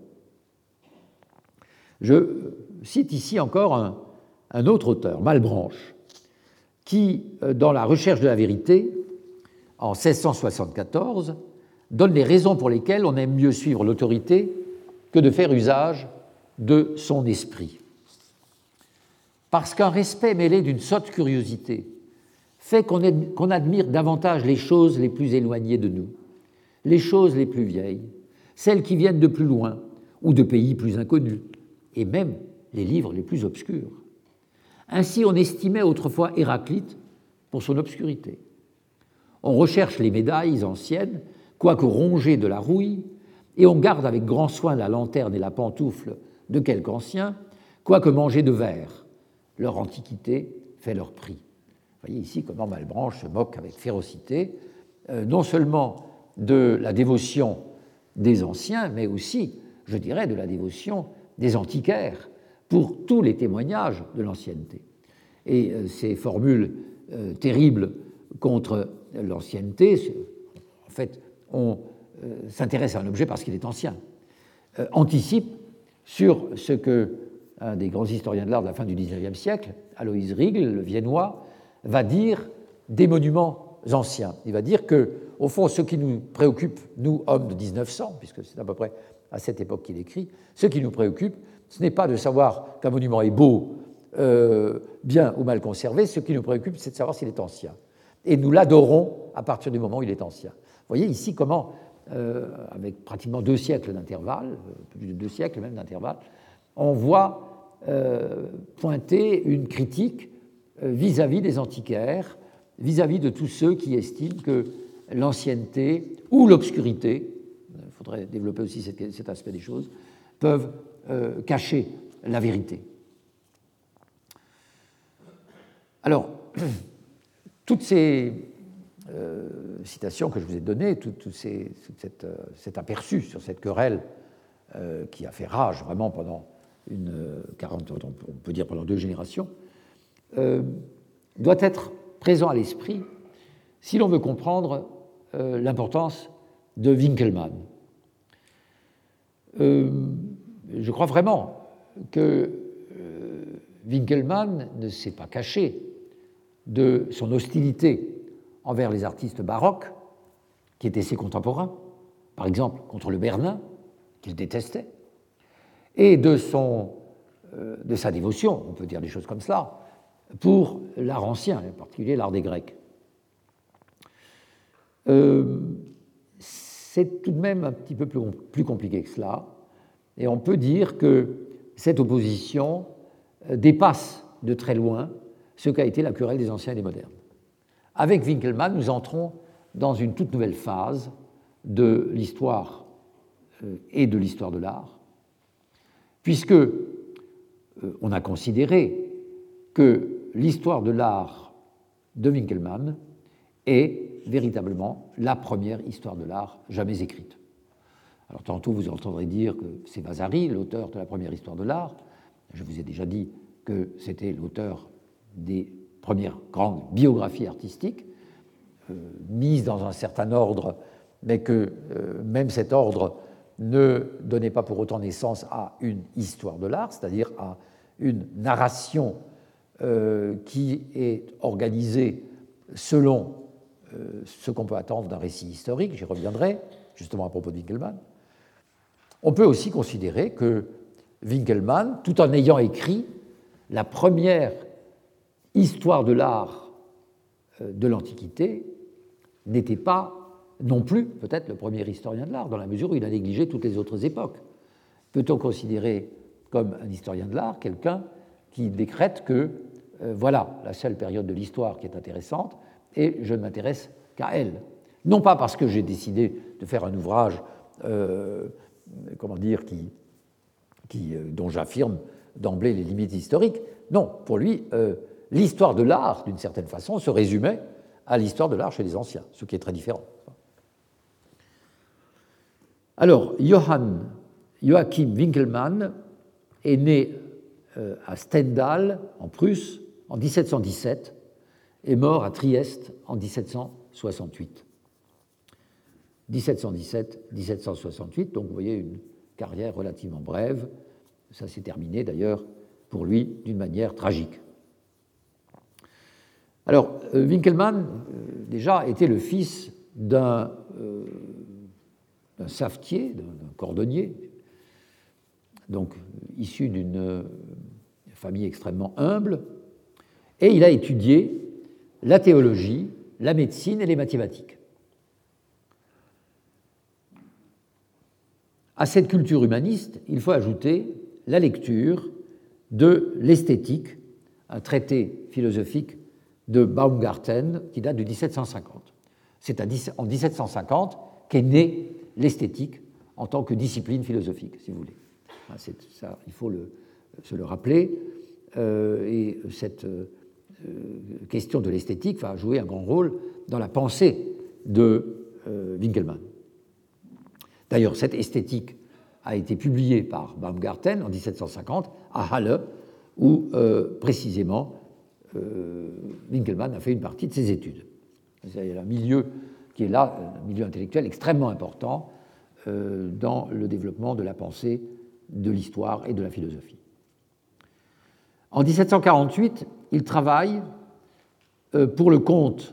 Je cite ici encore un autre auteur, Malebranche, qui, dans La recherche de la vérité, en 1674, donne les raisons pour lesquelles on aime mieux suivre l'autorité que de faire usage de son esprit. Parce qu'un respect mêlé d'une sotte curiosité fait qu'on admire davantage les choses les plus éloignées de nous, les choses les plus vieilles, celles qui viennent de plus loin ou de pays plus inconnus, et même les livres les plus obscurs. Ainsi, on estimait autrefois Héraclite pour son obscurité. On recherche les médailles anciennes, quoique rongées de la rouille, et on garde avec grand soin la lanterne et la pantoufle de quelque ancien, quoique mangées de verre. Leur antiquité fait leur prix. Vous voyez ici comment Malebranche se moque avec férocité, non seulement de la dévotion des anciens, mais aussi, je dirais, de la dévotion des antiquaires pour tous les témoignages de l'ancienneté. Et ces formules terribles contre l'ancienneté, en fait, on s'intéresse à un objet parce qu'il est ancien, anticipent sur ce que un des grands historiens de l'art de la fin du XIXe siècle, Alois Riegl, le Viennois, va dire des monuments anciens. Il va dire que, au fond, ce qui nous préoccupe, nous, hommes de 1900, puisque c'est à peu près à cette époque qu'il écrit, ce qui nous préoccupe, ce n'est pas de savoir qu'un monument est beau, bien ou mal conservé, ce qui nous préoccupe, c'est de savoir s'il est ancien. Et nous l'adorons à partir du moment où il est ancien. Vous voyez ici comment, avec pratiquement 2 siècles d'intervalle, plus de 2 siècles même d'intervalle, on voit pointer une critique vis-à-vis des antiquaires, vis-à-vis de tous ceux qui estiment que l'ancienneté ou l'obscurité, il faudrait développer aussi cet aspect des choses, peuvent cacher la vérité. Alors, toutes ces citations que je vous ai données, tout cet aperçu sur cette querelle qui a fait rage vraiment pendant on peut dire pendant 2 générations, doit être présent à l'esprit si l'on veut comprendre l'importance de Winckelmann. Je crois vraiment que Winckelmann ne s'est pas caché de son hostilité envers les artistes baroques, qui étaient ses contemporains, par exemple contre le Bernin, qu'il détestait, et de sa dévotion, on peut dire des choses comme cela, pour l'art ancien, en particulier l'art des Grecs. C'est tout de même un petit peu plus compliqué que cela, et on peut dire que cette opposition dépasse de très loin ce qu'a été la querelle des anciens et des modernes. Avec Winckelmann, nous entrons dans une toute nouvelle phase de l'histoire et de l'histoire de l'art, puisque on a considéré que l'histoire de l'art de Winckelmann est véritablement la première histoire de l'art jamais écrite. Alors tantôt vous entendrez dire que c'est Vasari, l'auteur de la première histoire de l'art. Je vous ai déjà dit que c'était l'auteur des premières grandes biographies artistiques, mises dans un certain ordre, mais que même cet ordre ne donnait pas pour autant naissance à une histoire de l'art, c'est-à-dire à une narration qui est organisée selon ce qu'on peut attendre d'un récit historique, j'y reviendrai, justement à propos de Winckelmann. On peut aussi considérer que Winckelmann, tout en ayant écrit la première histoire de l'art de l'Antiquité, n'était pas non plus peut-être le premier historien de l'art, dans la mesure où il a négligé toutes les autres époques. Peut-on considérer comme un historien de l'art quelqu'un qui décrète que voilà la seule période de l'histoire qui est intéressante et je ne m'intéresse qu'à elle? Non pas parce que j'ai décidé de faire un ouvrage dont j'affirme d'emblée les limites historiques. Non, pour lui, l'histoire de l'art, d'une certaine façon, se résumait à l'histoire de l'art chez les anciens, ce qui est très différent. Alors, Joachim Winckelmann est né à Stendal, en Prusse, en 1717, et mort à Trieste en 1768. 1717-1768, donc vous voyez une carrière relativement brève. Ça s'est terminé d'ailleurs pour lui d'une manière tragique. Alors, Winckelmann, déjà, était le fils d'un savetier, d'un cordonnier, donc issu d'une famille extrêmement humble, et il a étudié la théologie, la médecine et les mathématiques. À cette culture humaniste, il faut ajouter la lecture de l'esthétique, un traité philosophique de Baumgarten qui date de 1750. C'est en 1750 qu'est née l'esthétique en tant que discipline philosophique, si vous voulez. Ça, il faut se le rappeler. Et cette question de l'esthétique va jouer un grand rôle dans la pensée de Winckelmann. D'ailleurs, cette esthétique a été publiée par Baumgarten en 1750 à Halle, où précisément Winckelmann a fait une partie de ses études. Il y a un milieu qui est là, un milieu intellectuel extrêmement important dans le développement de la pensée, de l'histoire et de la philosophie. En 1748, il travaille pour le compte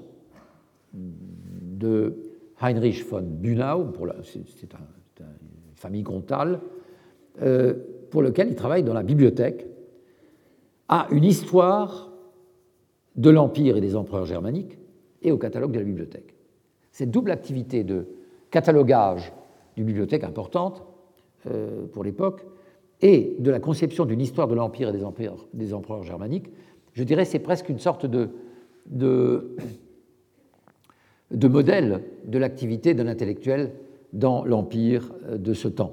de Heinrich von Bühnau, c'est une famille comtale, pour lequel il travaille dans la bibliothèque, à une histoire de l'Empire et des empereurs germaniques et au catalogue de la bibliothèque. Cette double activité de catalogage d'une bibliothèque importante pour l'époque et de la conception d'une histoire de l'Empire et des empereurs germaniques, je dirais c'est presque une sorte de modèle de l'activité d'un intellectuel dans l'Empire de ce temps.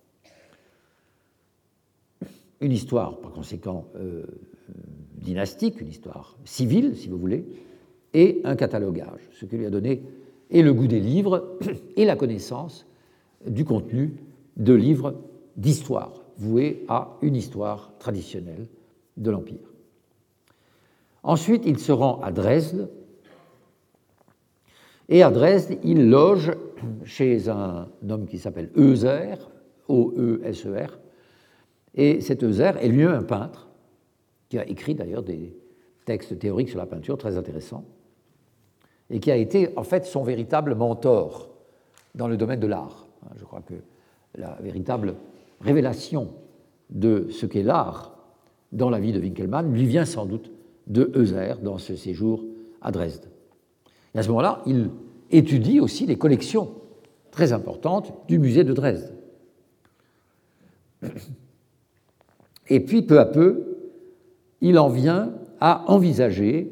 Une histoire, par conséquent, dynastique, une histoire civile, si vous voulez, et un catalogage, ce qui lui a donné et le goût des livres et la connaissance du contenu de livres d'histoire voués à une histoire traditionnelle de l'Empire. Ensuite, il se rend à Dresde, et à Dresde, il loge chez un homme qui s'appelle Oeser, O-E-S-E-R, et cet Oeser est lui-même un peintre, qui a écrit d'ailleurs des textes théoriques sur la peinture très intéressants, et qui a été en fait son véritable mentor dans le domaine de l'art. Je crois que la véritable révélation de ce qu'est l'art dans la vie de Winckelmann lui vient sans doute de Oeser dans ce séjour à Dresde. Et à ce moment-là, il étudie aussi les collections très importantes du musée de Dresde. Et puis, peu à peu, il en vient à envisager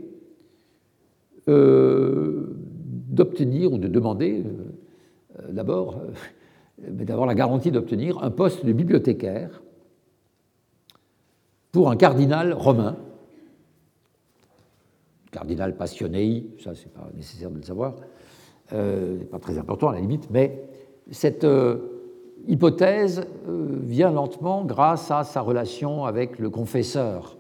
d'obtenir ou de demander d'abord d'avoir la garantie d'obtenir un poste de bibliothécaire pour un cardinal romain, cardinal Passionei, ça c'est pas nécessaire de le savoir, pas très important à la limite, mais cette hypothèse vient lentement grâce à sa relation avec le confesseur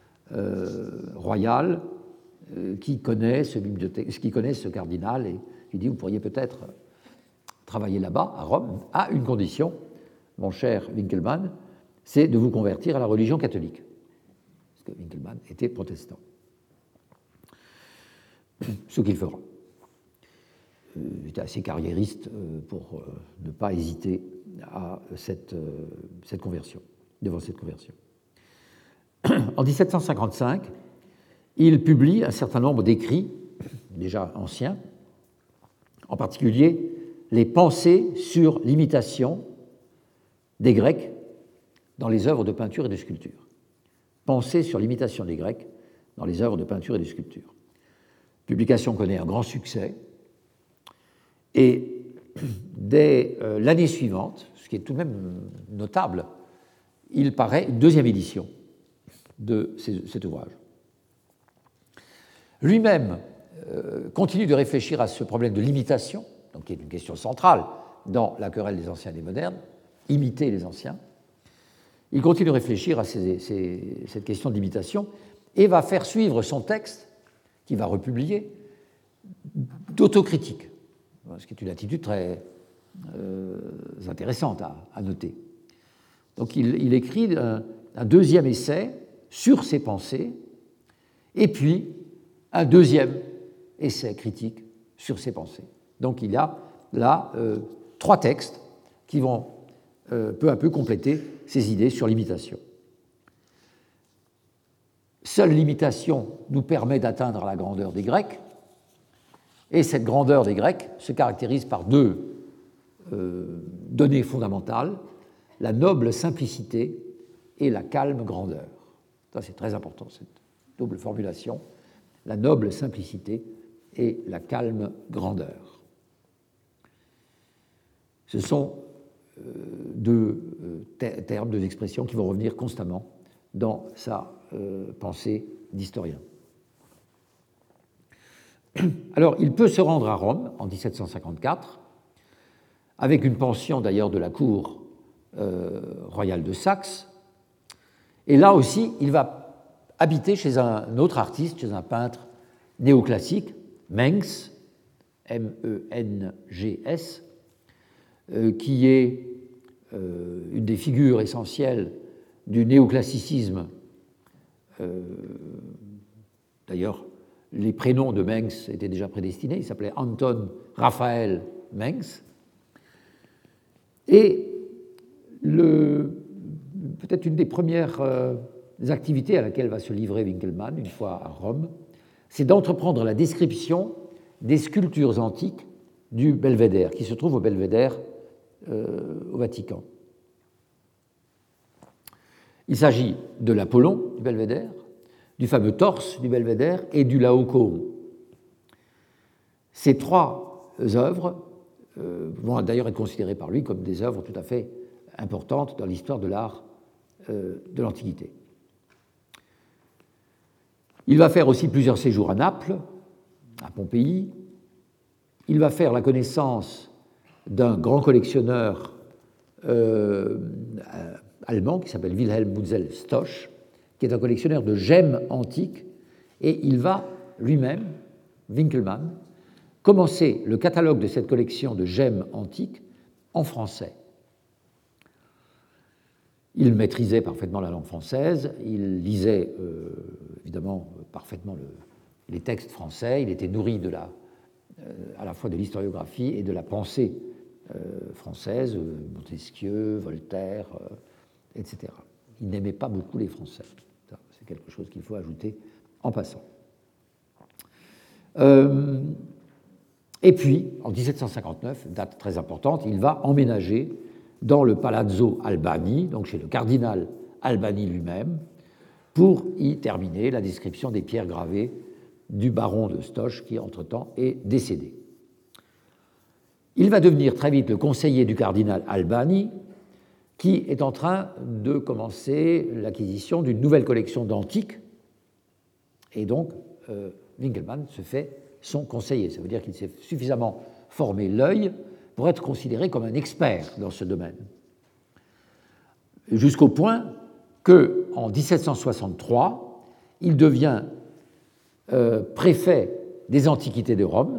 royal qui connaît ce cardinal et qui dit vous pourriez peut-être travailler là-bas, à Rome, à une condition, mon cher Winckelmann, c'est de vous convertir à la religion catholique. Parce que Winckelmann était protestant. Ce qu'il fera. Il était assez carriériste pour ne pas hésiter à cette conversion. devant cette conversion. En 1755, il publie un certain nombre d'écrits, déjà anciens, en particulier les pensées sur l'imitation des Grecs dans les œuvres de peinture et de sculpture. Pensées sur l'imitation des Grecs dans les œuvres de peinture et de sculpture. La publication connaît un grand succès et dès l'année suivante, ce qui est tout de même notable, il paraît une deuxième édition de cet ouvrage. Lui-même continue de réfléchir à ce problème de l'imitation, donc qui est une question centrale dans la querelle des anciens et des modernes, imiter les anciens. Il continue de réfléchir à cette question de l'imitation et va faire suivre son texte, qu'il va republier, d'autocritique, ce qui est une attitude très intéressante à noter. Donc il écrit un deuxième essai sur ses pensées, et puis un deuxième essai critique sur ses pensées. Donc il y a là trois textes qui vont peu à peu compléter ses idées sur l'imitation. Seule l'imitation nous permet d'atteindre la grandeur des Grecs, et cette grandeur des Grecs se caractérise par deux données fondamentales, la noble simplicité et la calme grandeur. Ça, c'est très important, cette double formulation, la noble simplicité et la calme grandeur. Ce sont deux termes, deux expressions qui vont revenir constamment dans sa pensée d'historien. Alors, il peut se rendre à Rome en 1754, avec une pension d'ailleurs de la cour royale de Saxe, et là aussi, il va habiter chez un autre artiste, chez un peintre néoclassique, Mengs, M-E-N-G-S, qui est une des figures essentielles du néoclassicisme. D'ailleurs, les prénoms de Mengs étaient déjà prédestinés. Il s'appelait Anton Raphael Mengs. Et peut-être une des premières activités à laquelle va se livrer Winckelmann, une fois à Rome, c'est d'entreprendre la description des sculptures antiques du Belvédère, qui se trouve au Belvédère au Vatican. Il s'agit de l'Apollon du Belvédère, du fameux torse du Belvédère et du Laocoon. Ces trois œuvres vont d'ailleurs être considérées par lui comme des œuvres tout à fait importantes dans l'histoire de l'art de l'Antiquité. Il va faire aussi plusieurs séjours à Naples, à Pompéi. Il va faire la connaissance d'un grand collectionneur allemand qui s'appelle Wilhelm Mutzel Stosch, qui est un collectionneur de gemmes antiques, et il va lui-même, Winckelmann, commencer le catalogue de cette collection de gemmes antiques en français. Il maîtrisait parfaitement la langue française, il lisait évidemment parfaitement les textes français, il était nourri à la fois de l'historiographie et de la pensée française, Montesquieu, Voltaire, etc. Il n'aimait pas beaucoup les Français. C'est quelque chose qu'il faut ajouter en passant. Et puis, en 1759, date très importante, il va emménager dans le Palazzo Albani, donc chez le cardinal Albani lui-même, pour y terminer la description des pierres gravées du baron de Stosch, qui entre-temps est décédé. Il va devenir très vite le conseiller du cardinal Albani, qui est en train de commencer l'acquisition d'une nouvelle collection d'antiques, et donc Winckelmann se fait son conseiller. Ça veut dire qu'il s'est suffisamment formé l'œil pour être considéré comme un expert dans ce domaine. Jusqu'au point qu'en 1763, il devient préfet des Antiquités de Rome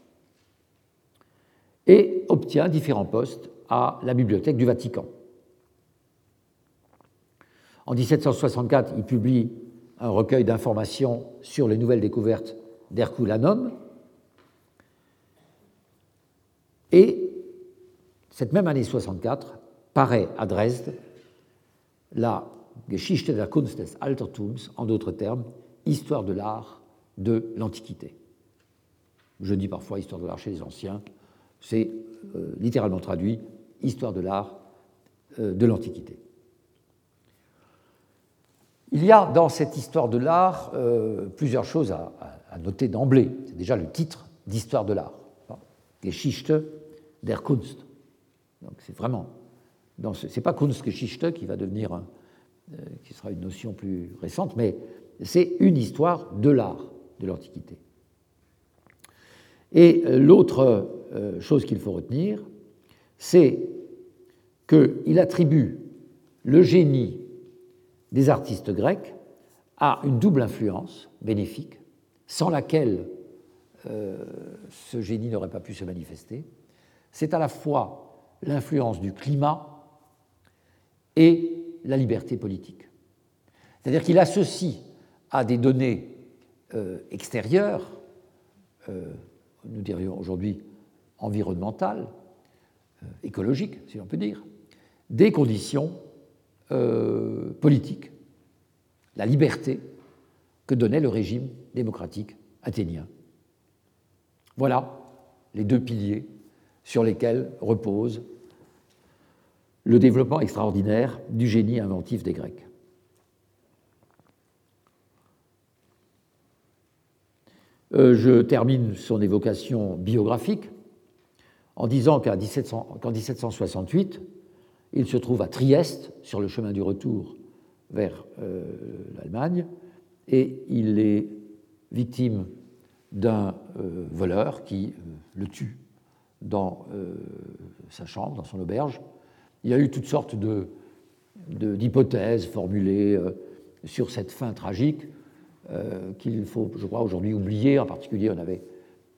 et obtient différents postes à la bibliothèque du Vatican. En 1764, il publie un recueil d'informations sur les nouvelles découvertes d'Herculanum. Et cette même année 64, paraît à Dresde la Geschichte der Kunst des Altertums, en d'autres termes, histoire de l'art de l'Antiquité. Je dis parfois histoire de l'art chez les anciens, c'est littéralement traduit histoire de l'art de l'Antiquité. Il y a dans cette histoire de l'art plusieurs choses à noter d'emblée. C'est déjà le titre d'histoire de l'art, Geschichte der Kunst. Donc c'est vraiment, c'est pas Kunstgeschichte qui va devenir, qui sera une notion plus récente, mais c'est une histoire de l'art de l'Antiquité. Et l'autre chose qu'il faut retenir, c'est qu'il attribue le génie des artistes grecs à une double influence bénéfique, sans laquelle ce génie n'aurait pas pu se manifester. C'est à la fois l'influence du climat et la liberté politique. C'est-à-dire qu'il associe à des données extérieures, nous dirions aujourd'hui environnementales, écologiques, si l'on peut dire, des conditions politiques, la liberté que donnait le régime démocratique athénien. Voilà les deux piliers sur lesquels repose le développement extraordinaire du génie inventif des Grecs. Je termine son évocation biographique en disant qu'en 1768, il se trouve à Trieste, sur le chemin du retour vers l'Allemagne, et il est victime d'un voleur qui le tue dans sa chambre, dans son auberge. Il y a eu toutes sortes d'hypothèses formulées sur cette fin tragique qu'il faut, je crois, aujourd'hui oublier. En particulier, on avait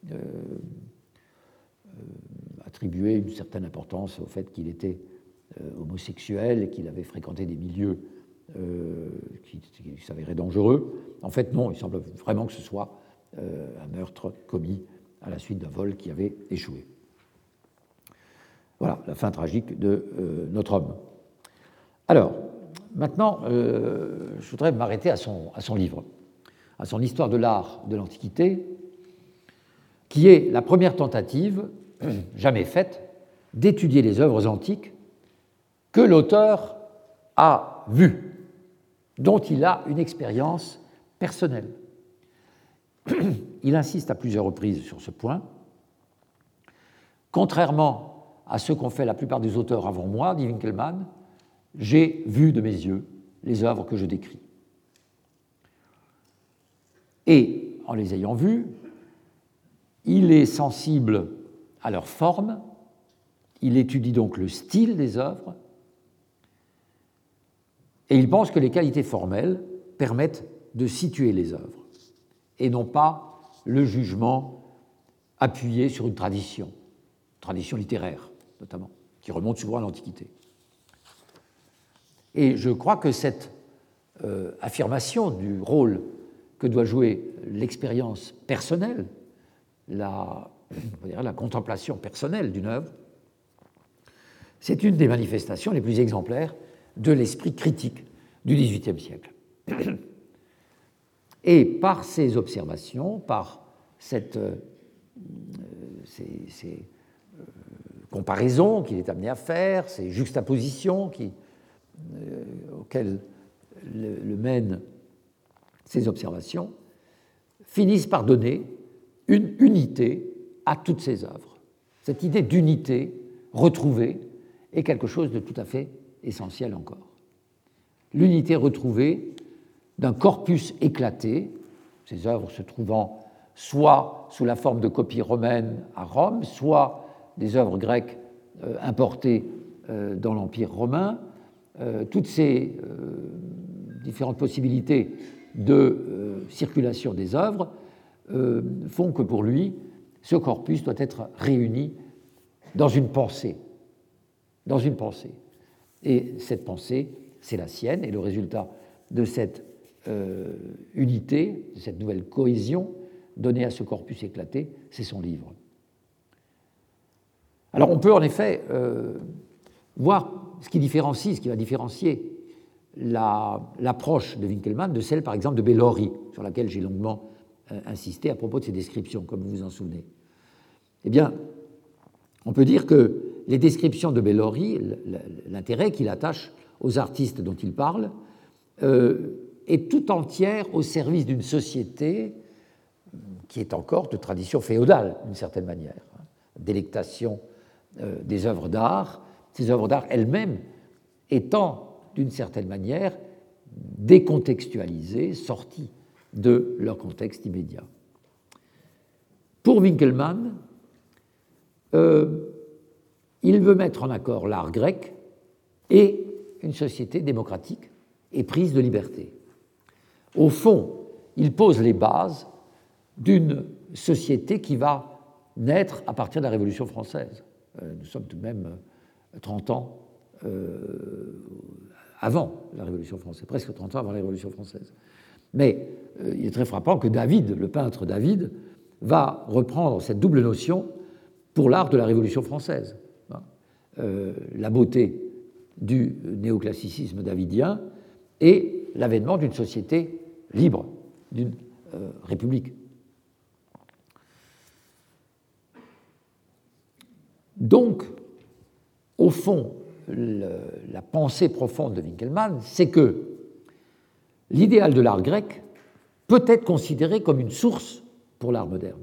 attribué une certaine importance au fait qu'il était homosexuel et qu'il avait fréquenté des milieux qui s'avéraient dangereux. En fait, non, il semble vraiment que ce soit un meurtre commis à la suite d'un vol qui avait échoué. Voilà la fin tragique de notre homme. Alors, maintenant, je voudrais m'arrêter à son livre, à son Histoire de l'art de l'Antiquité, qui est la première tentative, jamais faite, d'étudier les œuvres antiques que l'auteur a vues, dont il a une expérience personnelle. Il insiste à plusieurs reprises sur ce point. Contrairement à ce qu'ont fait la plupart des auteurs avant moi, dit Winckelmann, j'ai vu de mes yeux les œuvres que je décris. Et en les ayant vues, il est sensible à leur forme, il étudie donc le style des œuvres, et il pense que les qualités formelles permettent de situer les œuvres, et non pas le jugement appuyé sur une tradition littéraire notamment, qui remonte souvent à l'Antiquité. Et je crois que cette affirmation du rôle que doit jouer l'expérience personnelle, la contemplation personnelle d'une œuvre, c'est une des manifestations les plus exemplaires de l'esprit critique du XVIIIe siècle. Et par ces observations, par ces comparaisons qu'il est amené à faire, ces juxtapositions auxquelles le mènent ces observations, finissent par donner une unité à toutes ces œuvres. Cette idée d'unité retrouvée est quelque chose de tout à fait essentiel encore. L'unité retrouvée d'un corpus éclaté, ces œuvres se trouvant soit sous la forme de copies romaines à Rome, soit des œuvres grecques importées dans l'Empire romain. Toutes ces différentes possibilités de circulation des œuvres font que pour lui, ce corpus doit être réuni dans une pensée. Dans une pensée. Et cette pensée, c'est la sienne, et le résultat de cette unité, de cette nouvelle cohésion donnée à ce corpus éclaté, c'est son livre. Alors on peut en effet voir ce qui va différencier l'approche de Winkelmann de celle, par exemple, de Bellori, sur laquelle j'ai longuement insisté à propos de ses descriptions, comme vous vous en souvenez. Eh bien, on peut dire que les descriptions de Bellori, l'intérêt qu'il attache aux artistes dont il parle, est tout entière au service d'une société qui est encore de tradition féodale, d'une certaine manière, délectation des œuvres d'art, ces œuvres d'art elles-mêmes étant, d'une certaine manière, décontextualisées, sorties de leur contexte immédiat. Pour Winkelmann, il veut mettre en accord l'art grec et une société démocratique éprise de liberté. Au fond, il pose les bases d'une société qui va naître à partir de la Révolution française. Nous sommes tout de même 30 ans avant la Révolution française, presque 30 ans avant la Révolution française. Mais il est très frappant que David, le peintre David, va reprendre cette double notion pour l'art de la Révolution française. La beauté du néoclassicisme davidien et l'avènement d'une société libre, d'une république. Donc, au fond, la pensée profonde de Winkelmann, c'est que l'idéal de l'art grec peut être considéré comme une source pour l'art moderne.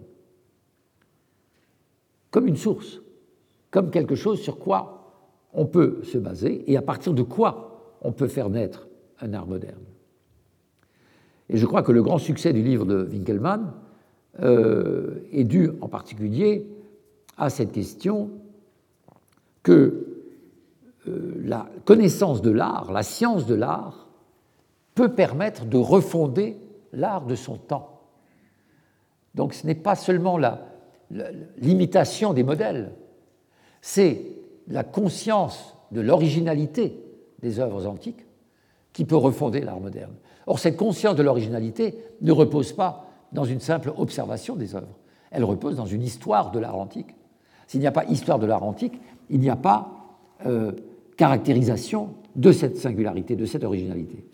Comme une source, comme quelque chose sur quoi on peut se baser et à partir de quoi on peut faire naître un art moderne. Et je crois que le grand succès du livre de Winkelmann est dû en particulier à cette question que la connaissance de l'art, la science de l'art, peut permettre de refonder l'art de son temps. Donc ce n'est pas seulement l'imitation des modèles, c'est la conscience de l'originalité des œuvres antiques qui peut refonder l'art moderne. Or, cette conscience de l'originalité ne repose pas dans une simple observation des œuvres, elle repose dans une histoire de l'art antique. S'il n'y a pas histoire de l'art antique, il n'y a pas caractérisation de cette singularité, de cette originalité.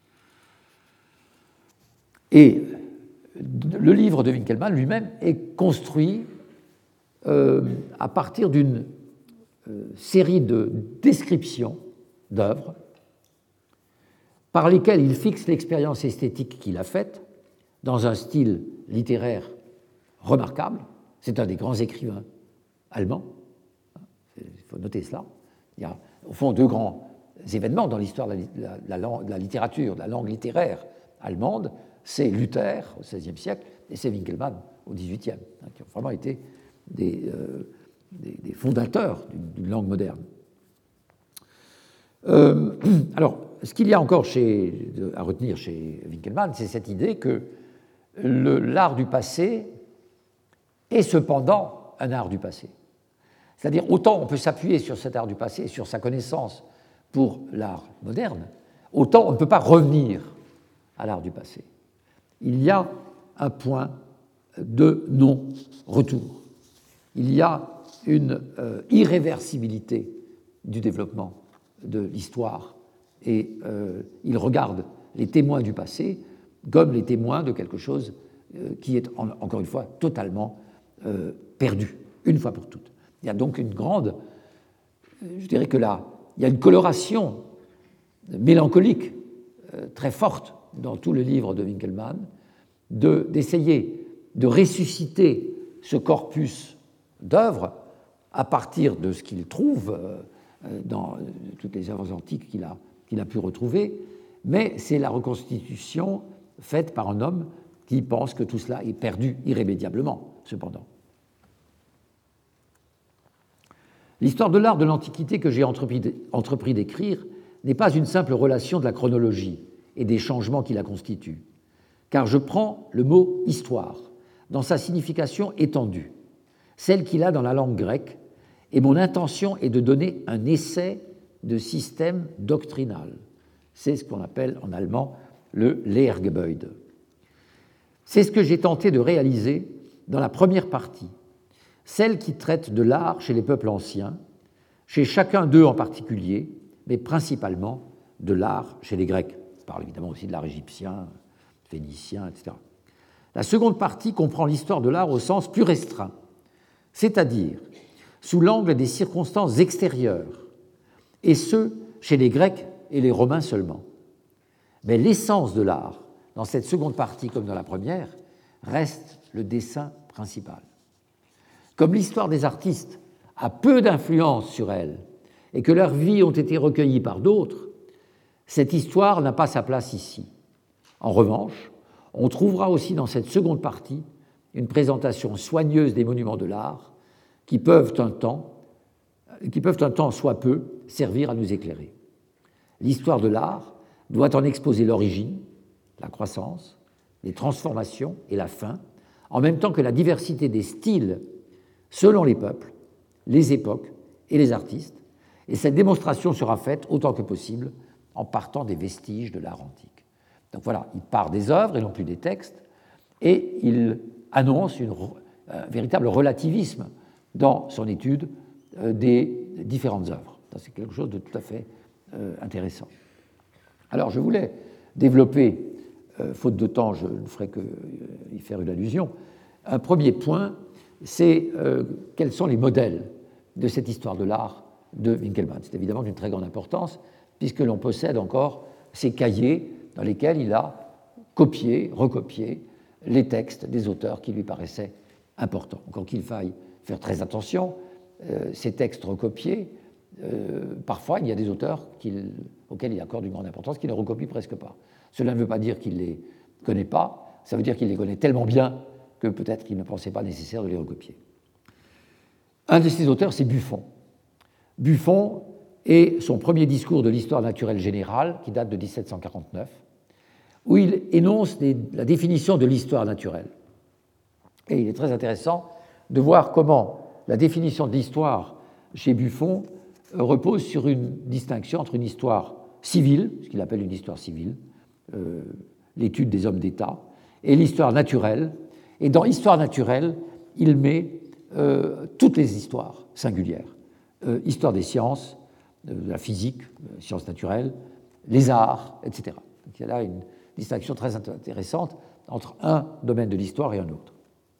Et le livre de Winkelmann lui-même est construit à partir d'une série de descriptions d'œuvres par lesquelles il fixe l'expérience esthétique qu'il a faite dans un style littéraire remarquable. C'est un des grands écrivains allemands, il faut noter cela. Il y a au fond deux grands événements dans l'histoire de la littérature, de la langue littéraire allemande, c'est Luther au XVIe siècle et c'est Winkelmann au XVIIIe, qui ont vraiment été des fondateurs d'une langue moderne. Alors, ce qu'il y a encore à retenir chez Winkelmann, c'est cette idée que l'art du passé est cependant un art du passé. C'est-à-dire, autant on peut s'appuyer sur cet art du passé et sur sa connaissance pour l'art moderne, autant on ne peut pas revenir à l'art du passé. Il y a un point de non-retour. Il y a une irréversibilité du développement de l'histoire et il regarde les témoins du passé comme les témoins de quelque chose qui est, encore une fois, totalement perdu, une fois pour toutes. Il y a donc une grande, je dirais que là, il y a une coloration mélancolique très forte dans tout le livre de Winkelmann, d'essayer de ressusciter ce corpus d'œuvres à partir de ce qu'il trouve dans toutes les œuvres antiques qu'il a pu retrouver, mais c'est la reconstitution faite par un homme qui pense que tout cela est perdu irrémédiablement, cependant. L'histoire de l'art de l'Antiquité que j'ai entrepris d'écrire n'est pas une simple relation de la chronologie et des changements qui la constituent, car je prends le mot « histoire » dans sa signification étendue, celle qu'il a dans la langue grecque, et mon intention est de donner un essai de système doctrinal. C'est ce qu'on appelle en allemand le Lehrgebäude. C'est ce que j'ai tenté de réaliser dans la première partie, celle qui traite de l'art chez les peuples anciens, chez chacun d'eux en particulier, mais principalement de l'art chez les Grecs. Il parle évidemment aussi de l'art égyptien, phénicien, etc. La seconde partie comprend l'histoire de l'art au sens plus restreint, c'est-à-dire sous l'angle des circonstances extérieures, et ce, chez les Grecs et les Romains seulement. Mais l'essence de l'art, dans cette seconde partie comme dans la première, reste le dessin principal. Comme l'histoire des artistes a peu d'influence sur elle et que leurs vies ont été recueillies par d'autres, cette histoire n'a pas sa place ici. En revanche, on trouvera aussi dans cette seconde partie une présentation soigneuse des monuments de l'art qui peuvent un temps soit peu servir à nous éclairer. L'histoire de l'art doit en exposer l'origine, la croissance, les transformations et la fin, en même temps que la diversité des styles selon les peuples, les époques et les artistes, et cette démonstration sera faite autant que possible en partant des vestiges de l'art antique. Donc voilà, il part des œuvres et non plus des textes, et il annonce un véritable relativisme dans son étude des différentes œuvres. C'est quelque chose de tout à fait intéressant. Alors je voulais développer, faute de temps, je ne ferai qu'y faire une allusion. Un premier point, c'est quels sont les modèles de cette histoire de l'art de Winckelmann. C'est évidemment d'une très grande importance, puisque l'on possède encore ces cahiers dans lesquels il a copié, recopié les textes des auteurs qui lui paraissaient importants. Encore qu'il faille faire très attention, ces textes recopiés, parfois il y a des auteurs auxquels il accorde une grande importance qui ne recopient presque pas. Cela ne veut pas dire qu'il ne les connaît pas, ça veut dire qu'il les connaît tellement bien que peut-être qu'il ne pensait pas nécessaire de les recopier. Un de ces auteurs, c'est Buffon. Buffon et son premier discours de l'histoire naturelle générale, qui date de 1749, où il énonce la définition de l'histoire naturelle. Et il est très intéressant de voir comment la définition de l'histoire chez Buffon repose sur une distinction entre une histoire civile, ce qu'il appelle une histoire civile, l'étude des hommes d'État, et l'histoire naturelle. Et dans histoire naturelle, il met toutes les histoires singulières. Histoire des sciences, de la physique, sciences naturelles, les arts, etc. Donc il y a là une distinction très intéressante entre un domaine de l'histoire et un autre.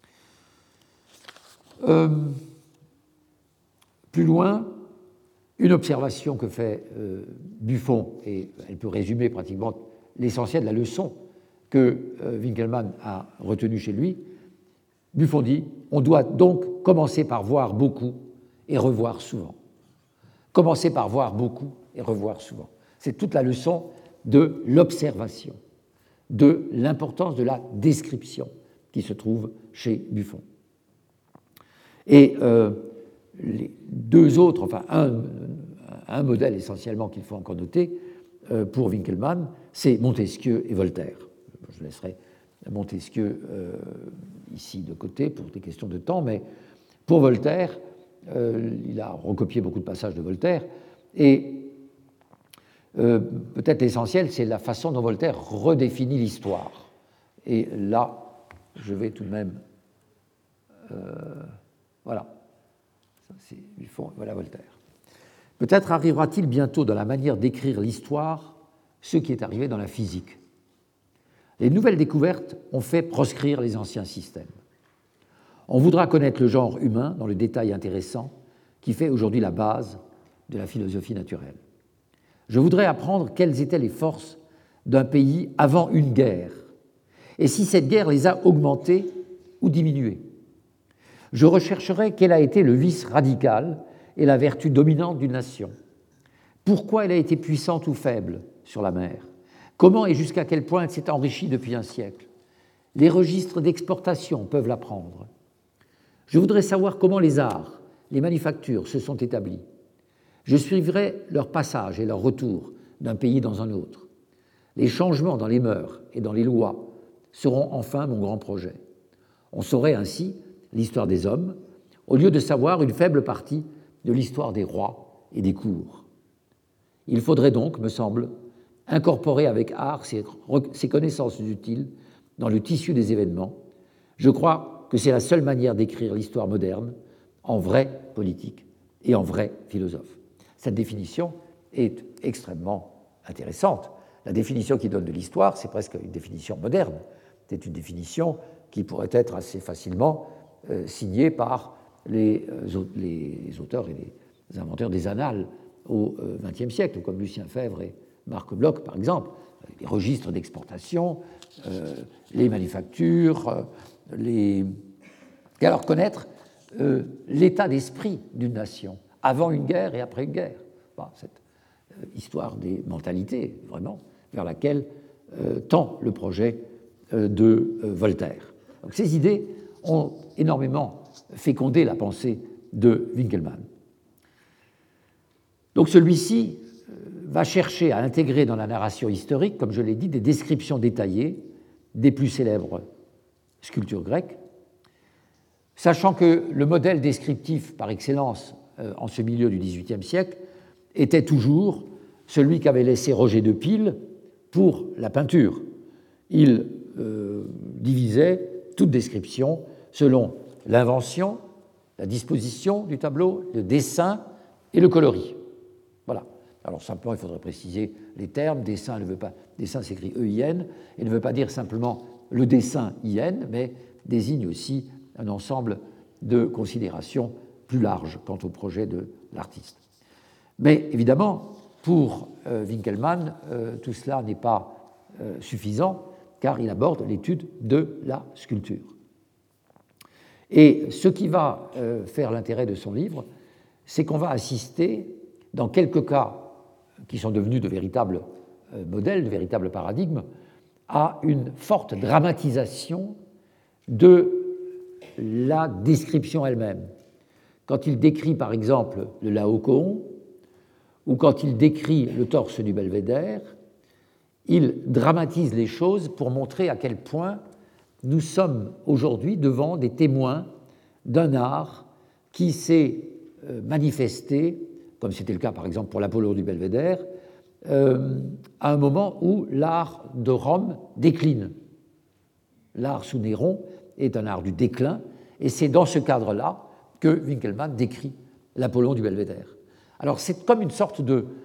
Plus loin, une observation que fait Buffon, et elle peut résumer pratiquement l'essentiel de la leçon que Winckelmann a retenue chez lui. Buffon dit « On doit donc commencer par voir beaucoup et revoir souvent. » Commencer par voir beaucoup et revoir souvent. C'est toute la leçon de l'observation, de l'importance de la description qui se trouve chez Buffon. Et les deux autres, enfin un modèle essentiellement qu'il faut encore noter pour Winckelmann, c'est Montesquieu et Voltaire. Je laisserai Montesquieu ici de côté pour des questions de temps, mais pour Voltaire, il a recopié beaucoup de passages de Voltaire, et peut-être l'essentiel, c'est la façon dont Voltaire redéfinit l'histoire. Et là, je vais tout de même... voilà. C'est Buffon, voilà Voltaire. Peut-être arrivera-t-il bientôt dans la manière d'écrire l'histoire ce qui est arrivé dans la physique. Les nouvelles découvertes ont fait proscrire les anciens systèmes. On voudra connaître le genre humain dans le détail intéressant qui fait aujourd'hui la base de la philosophie naturelle. Je voudrais apprendre quelles étaient les forces d'un pays avant une guerre et si cette guerre les a augmentées ou diminuées. Je rechercherai quel a été le vice radical et la vertu dominante d'une nation. Pourquoi elle a été puissante ou faible sur la mer? Comment et jusqu'à quel point elle s'est enrichie depuis un siècle? Les registres d'exportation peuvent l'apprendre. Je voudrais savoir comment les arts, les manufactures se sont établis. Je suivrai leur passage et leur retour d'un pays dans un autre. Les changements dans les mœurs et dans les lois seront enfin mon grand projet. On saurait ainsi l'histoire des hommes, au lieu de savoir une faible partie de l'histoire des rois et des cours. Il faudrait donc, me semble, incorporer avec art ces connaissances utiles dans le tissu des événements. Je crois que c'est la seule manière d'écrire l'histoire moderne en vrai politique et en vrai philosophe. Cette définition est extrêmement intéressante. La définition qu'il donne de l'histoire, c'est presque une définition moderne. C'est une définition qui pourrait être assez facilement signée par les auteurs et les inventeurs des annales au XXe siècle, comme Lucien Febvre et Marc Bloch, par exemple. Les registres d'exportation, les manufactures, et alors connaître l'état d'esprit d'une nation, avant une guerre et après une guerre. Cette histoire des mentalités, vraiment, vers laquelle tend le projet de Voltaire. Donc, ces idées ont énormément fécondé la pensée de Winckelmann. Donc celui-ci va chercher à intégrer dans la narration historique, comme je l'ai dit, des descriptions détaillées des plus célèbres sculptures grecques, sachant que le modèle descriptif par excellence en ce milieu du XVIIIe siècle était toujours celui qu'avait laissé Roger de Pile pour la peinture. Il divisait toute description selon l'invention, la disposition du tableau, le dessin et le coloris. Voilà. Alors simplement, il faudrait préciser les termes. Dessin s'écrit E-I-N, et ne veut pas dire simplement le dessin I-N, mais désigne aussi un ensemble de considérations plus larges quant au projet de l'artiste. Mais évidemment, pour Winckelmann, tout cela n'est pas suffisant, car il aborde l'étude de la sculpture. Et ce qui va faire l'intérêt de son livre, c'est qu'on va assister, dans quelques cas qui sont devenus de véritables modèles, de véritables paradigmes, à une forte dramatisation de la description elle-même. Quand il décrit par exemple le Laocoon, ou quand il décrit le torse du Belvédère, il dramatise les choses pour montrer à quel point nous sommes aujourd'hui devant des témoins d'un art qui s'est manifesté, comme c'était le cas par exemple pour l'Apollon du Belvédère, à un moment où l'art de Rome décline. L'art sous Néron est un art du déclin, et c'est dans ce cadre-là que Winckelmann décrit l'Apollon du Belvédère. Alors c'est comme une sorte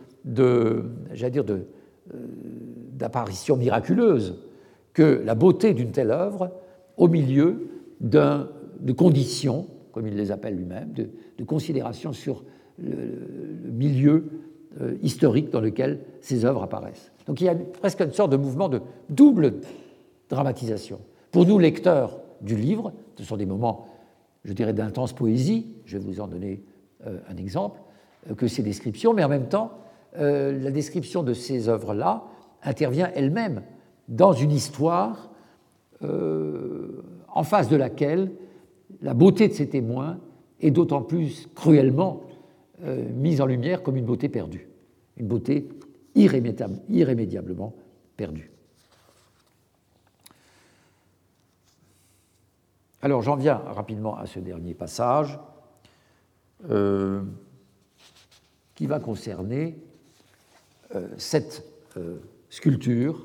d'apparition miraculeuse que la beauté d'une telle œuvre, au milieu de conditions, comme il les appelle lui-même, de considérations sur le milieu historique dans lequel ces œuvres apparaissent. Donc il y a presque une sorte de mouvement de double dramatisation. Pour nous, lecteurs du livre, ce sont des moments, je dirais, d'intense poésie, je vais vous en donner un exemple, que ces descriptions, mais en même temps, la description de ces œuvres-là intervient elle-même dans une histoire en face de laquelle la beauté de ces témoins est d'autant plus cruellement mise en lumière comme une beauté perdue, une beauté irrémédiablement perdue. Alors j'en viens rapidement à ce dernier passage qui va concerner cette sculpture,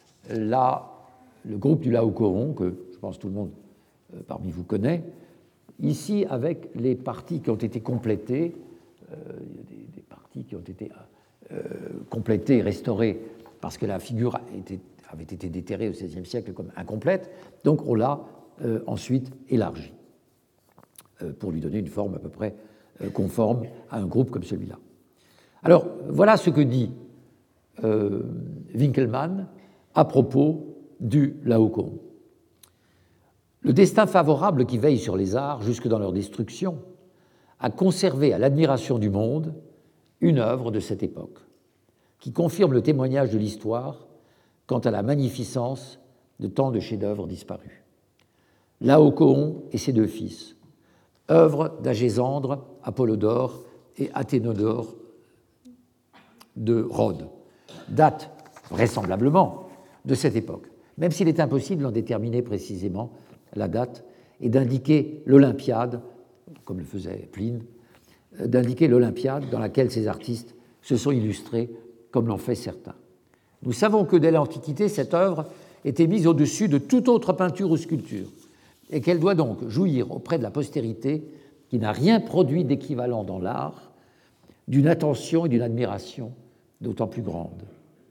le groupe du Laocoon, que je pense tout le monde parmi vous connaît, ici avec les parties qui ont été complétées, des parties qui ont été complétées, restaurées, parce que la figure avait été déterrée au XVIe siècle comme incomplète, donc on l'a ensuite élargie pour lui donner une forme à peu près conforme à un groupe comme celui-là. Alors, voilà ce que dit Winckelmann à propos du Laocoon. Le destin favorable qui veille sur les arts jusque dans leur destruction a conservé à l'admiration du monde une œuvre de cette époque, qui confirme le témoignage de l'histoire quant à la magnificence de tant de chefs-d'œuvre disparus. Laocoon et ses deux fils, œuvre d'Agésandre, Apollodore et Athénodore de Rhodes, datent vraisemblablement de cette époque, même s'il est impossible d'en déterminer précisément la date et d'indiquer l'Olympiade, comme le faisait Pline, d'indiquer l'Olympiade dans laquelle ces artistes se sont illustrés, comme l'ont fait certains. Nous savons que dès l'Antiquité, cette œuvre était mise au-dessus de toute autre peinture ou sculpture, et qu'elle doit donc jouir auprès de la postérité, qui n'a rien produit d'équivalent dans l'art, d'une attention et d'une admiration d'autant plus grandes.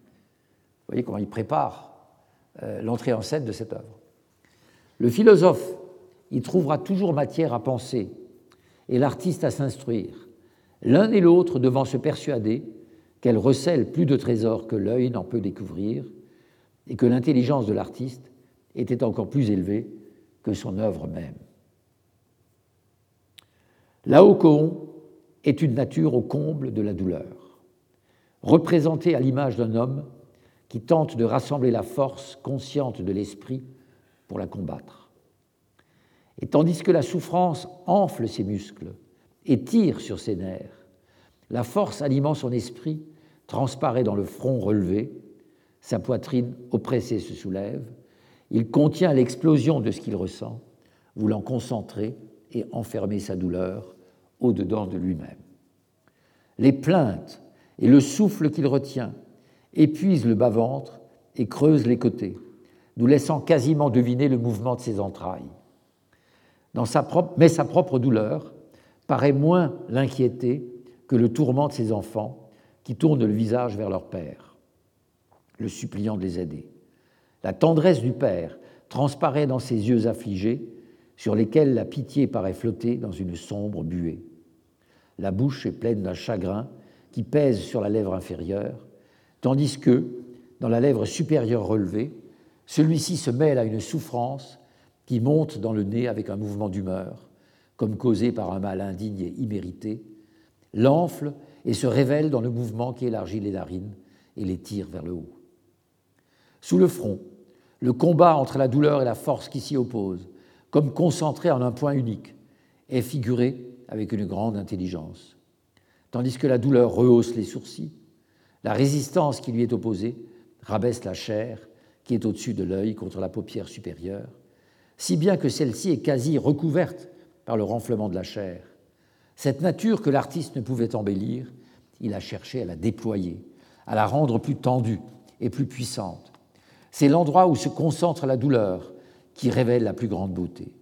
voyez comment il prépare l'entrée en scène de cette œuvre. Le philosophe y trouvera toujours matière à penser et l'artiste à s'instruire, l'un et l'autre devant se persuader qu'elle recèle plus de trésors que l'œil n'en peut découvrir et que l'intelligence de l'artiste était encore plus élevée que son œuvre même. Laocoon est une nature au comble de la douleur, représentée à l'image d'un homme qui tente de rassembler la force consciente de l'esprit pour la combattre. Et tandis que la souffrance enfle ses muscles et tire sur ses nerfs, la force alimente son esprit transparaît dans le front relevé, sa poitrine oppressée se soulève, il contient l'explosion de ce qu'il ressent, voulant concentrer et enfermer sa douleur au-dedans de lui-même. Les plaintes et le souffle qu'il retient épuisent le bas-ventre et creusent les côtés, nous laissant quasiment deviner le mouvement de ses entrailles. Mais sa propre douleur paraît moins l'inquiéter que le tourment de ses enfants qui tournent le visage vers leur père, le suppliant de les aider. La tendresse du père transparaît dans ses yeux affligés, sur lesquels la pitié paraît flotter dans une sombre buée. La bouche est pleine d'un chagrin qui pèse sur la lèvre inférieure, tandis que, dans la lèvre supérieure relevée, celui-ci se mêle à une souffrance qui monte dans le nez avec un mouvement d'humeur, comme causé par un mal indigne et immérité, l'enfle et se révèle dans le mouvement qui élargit les narines et les tire vers le haut. Sous le front, le combat entre la douleur et la force qui s'y opposent, comme concentré en un point unique, est figuré avec une grande intelligence. Tandis que la douleur rehausse les sourcils, la résistance qui lui est opposée rabaisse la chair qui est au-dessus de l'œil contre la paupière supérieure, si bien que celle-ci est quasi recouverte par le renflement de la chair. Cette nature que l'artiste ne pouvait embellir, il a cherché à la déployer, à la rendre plus tendue et plus puissante. C'est l'endroit où se concentre la douleur qui révèle la plus grande beauté.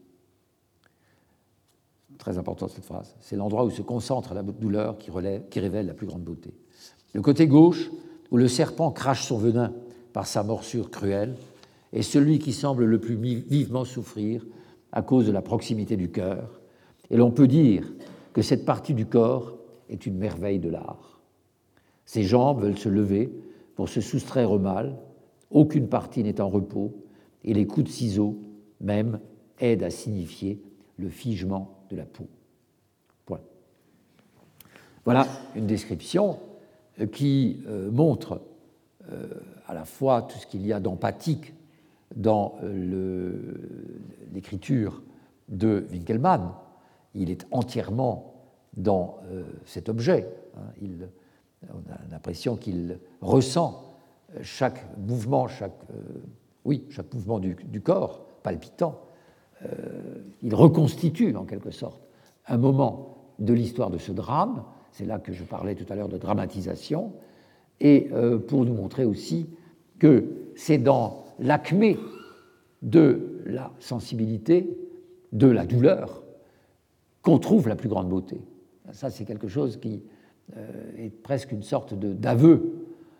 Très importante cette phrase. C'est l'endroit où se concentre la douleur qui révèle la plus grande beauté. Le côté gauche, où le serpent crache son venin par sa morsure cruelle, est celui qui semble le plus vivement souffrir à cause de la proximité du cœur. Et l'on peut dire que cette partie du corps est une merveille de l'art. Ses jambes veulent se lever pour se soustraire au mal, aucune partie n'est en repos, et les coups de ciseaux, même, aident à signifier le figement de la peau. Point. Voilà une description qui montre à la fois tout ce qu'il y a d'empathique dans l'écriture de Winckelmann. Il est entièrement dans cet objet. On a l'impression qu'il ressent chaque mouvement, chaque mouvement du corps palpitant. Il reconstitue en quelque sorte un moment de l'histoire de ce drame. C'est là que je parlais tout à l'heure de dramatisation. Et pour nous montrer aussi que c'est dans l'acmé de la sensibilité, de la douleur, qu'on trouve la plus grande beauté. Ça, c'est quelque chose qui est presque une sorte d'aveu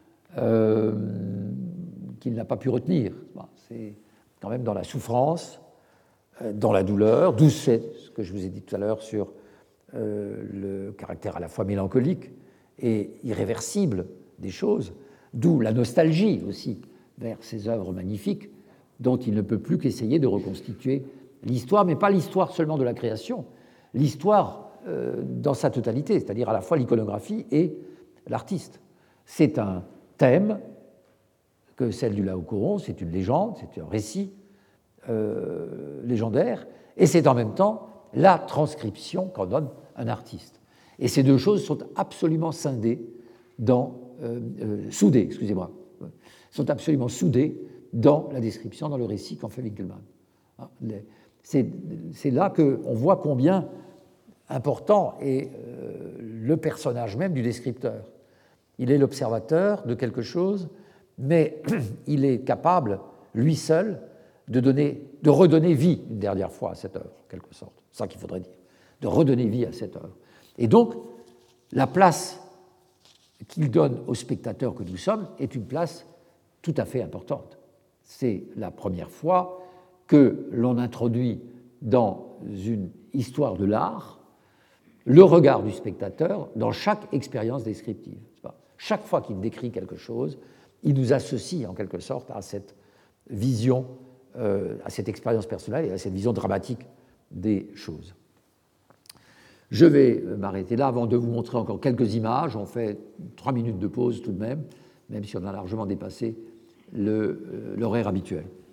qu'il n'a pas pu retenir. C'est quand même dans la souffrance, dans la douleur, d'où c'est ce que je vous ai dit tout à l'heure sur le caractère à la fois mélancolique et irréversible des choses, d'où la nostalgie aussi vers ces œuvres magnifiques dont il ne peut plus qu'essayer de reconstituer l'histoire, mais pas l'histoire seulement de la création, l'histoire dans sa totalité, c'est-à-dire à la fois l'iconographie et l'artiste. C'est un thème que celle du Laocoon, c'est une légende, c'est un récit légendaire, et c'est en même temps la transcription qu'en donne un artiste. Et ces deux choses sont absolument soudées, sont absolument soudées dans la description, dans le récit qu'en fait Winckelmann. C'est là qu'on voit combien important est le personnage même du descripteur. Il est l'observateur de quelque chose, mais il est capable, lui seul, de redonner vie une dernière fois à cette œuvre, en quelque sorte. C'est ça qu'il faudrait dire, de redonner vie à cette œuvre. Et donc, la place qu'il donne au spectateur que nous sommes est une place tout à fait importante. C'est la première fois que l'on introduit dans une histoire de l'art le regard du spectateur dans chaque expérience descriptive. Chaque fois qu'il décrit quelque chose, il nous associe en quelque sorte à cette vision, à cette expérience personnelle et à cette vision dramatique des choses. Je vais m'arrêter là avant de vous montrer encore quelques images. On fait 3 minutes de pause tout de même, même si on a largement dépassé l'horaire habituel.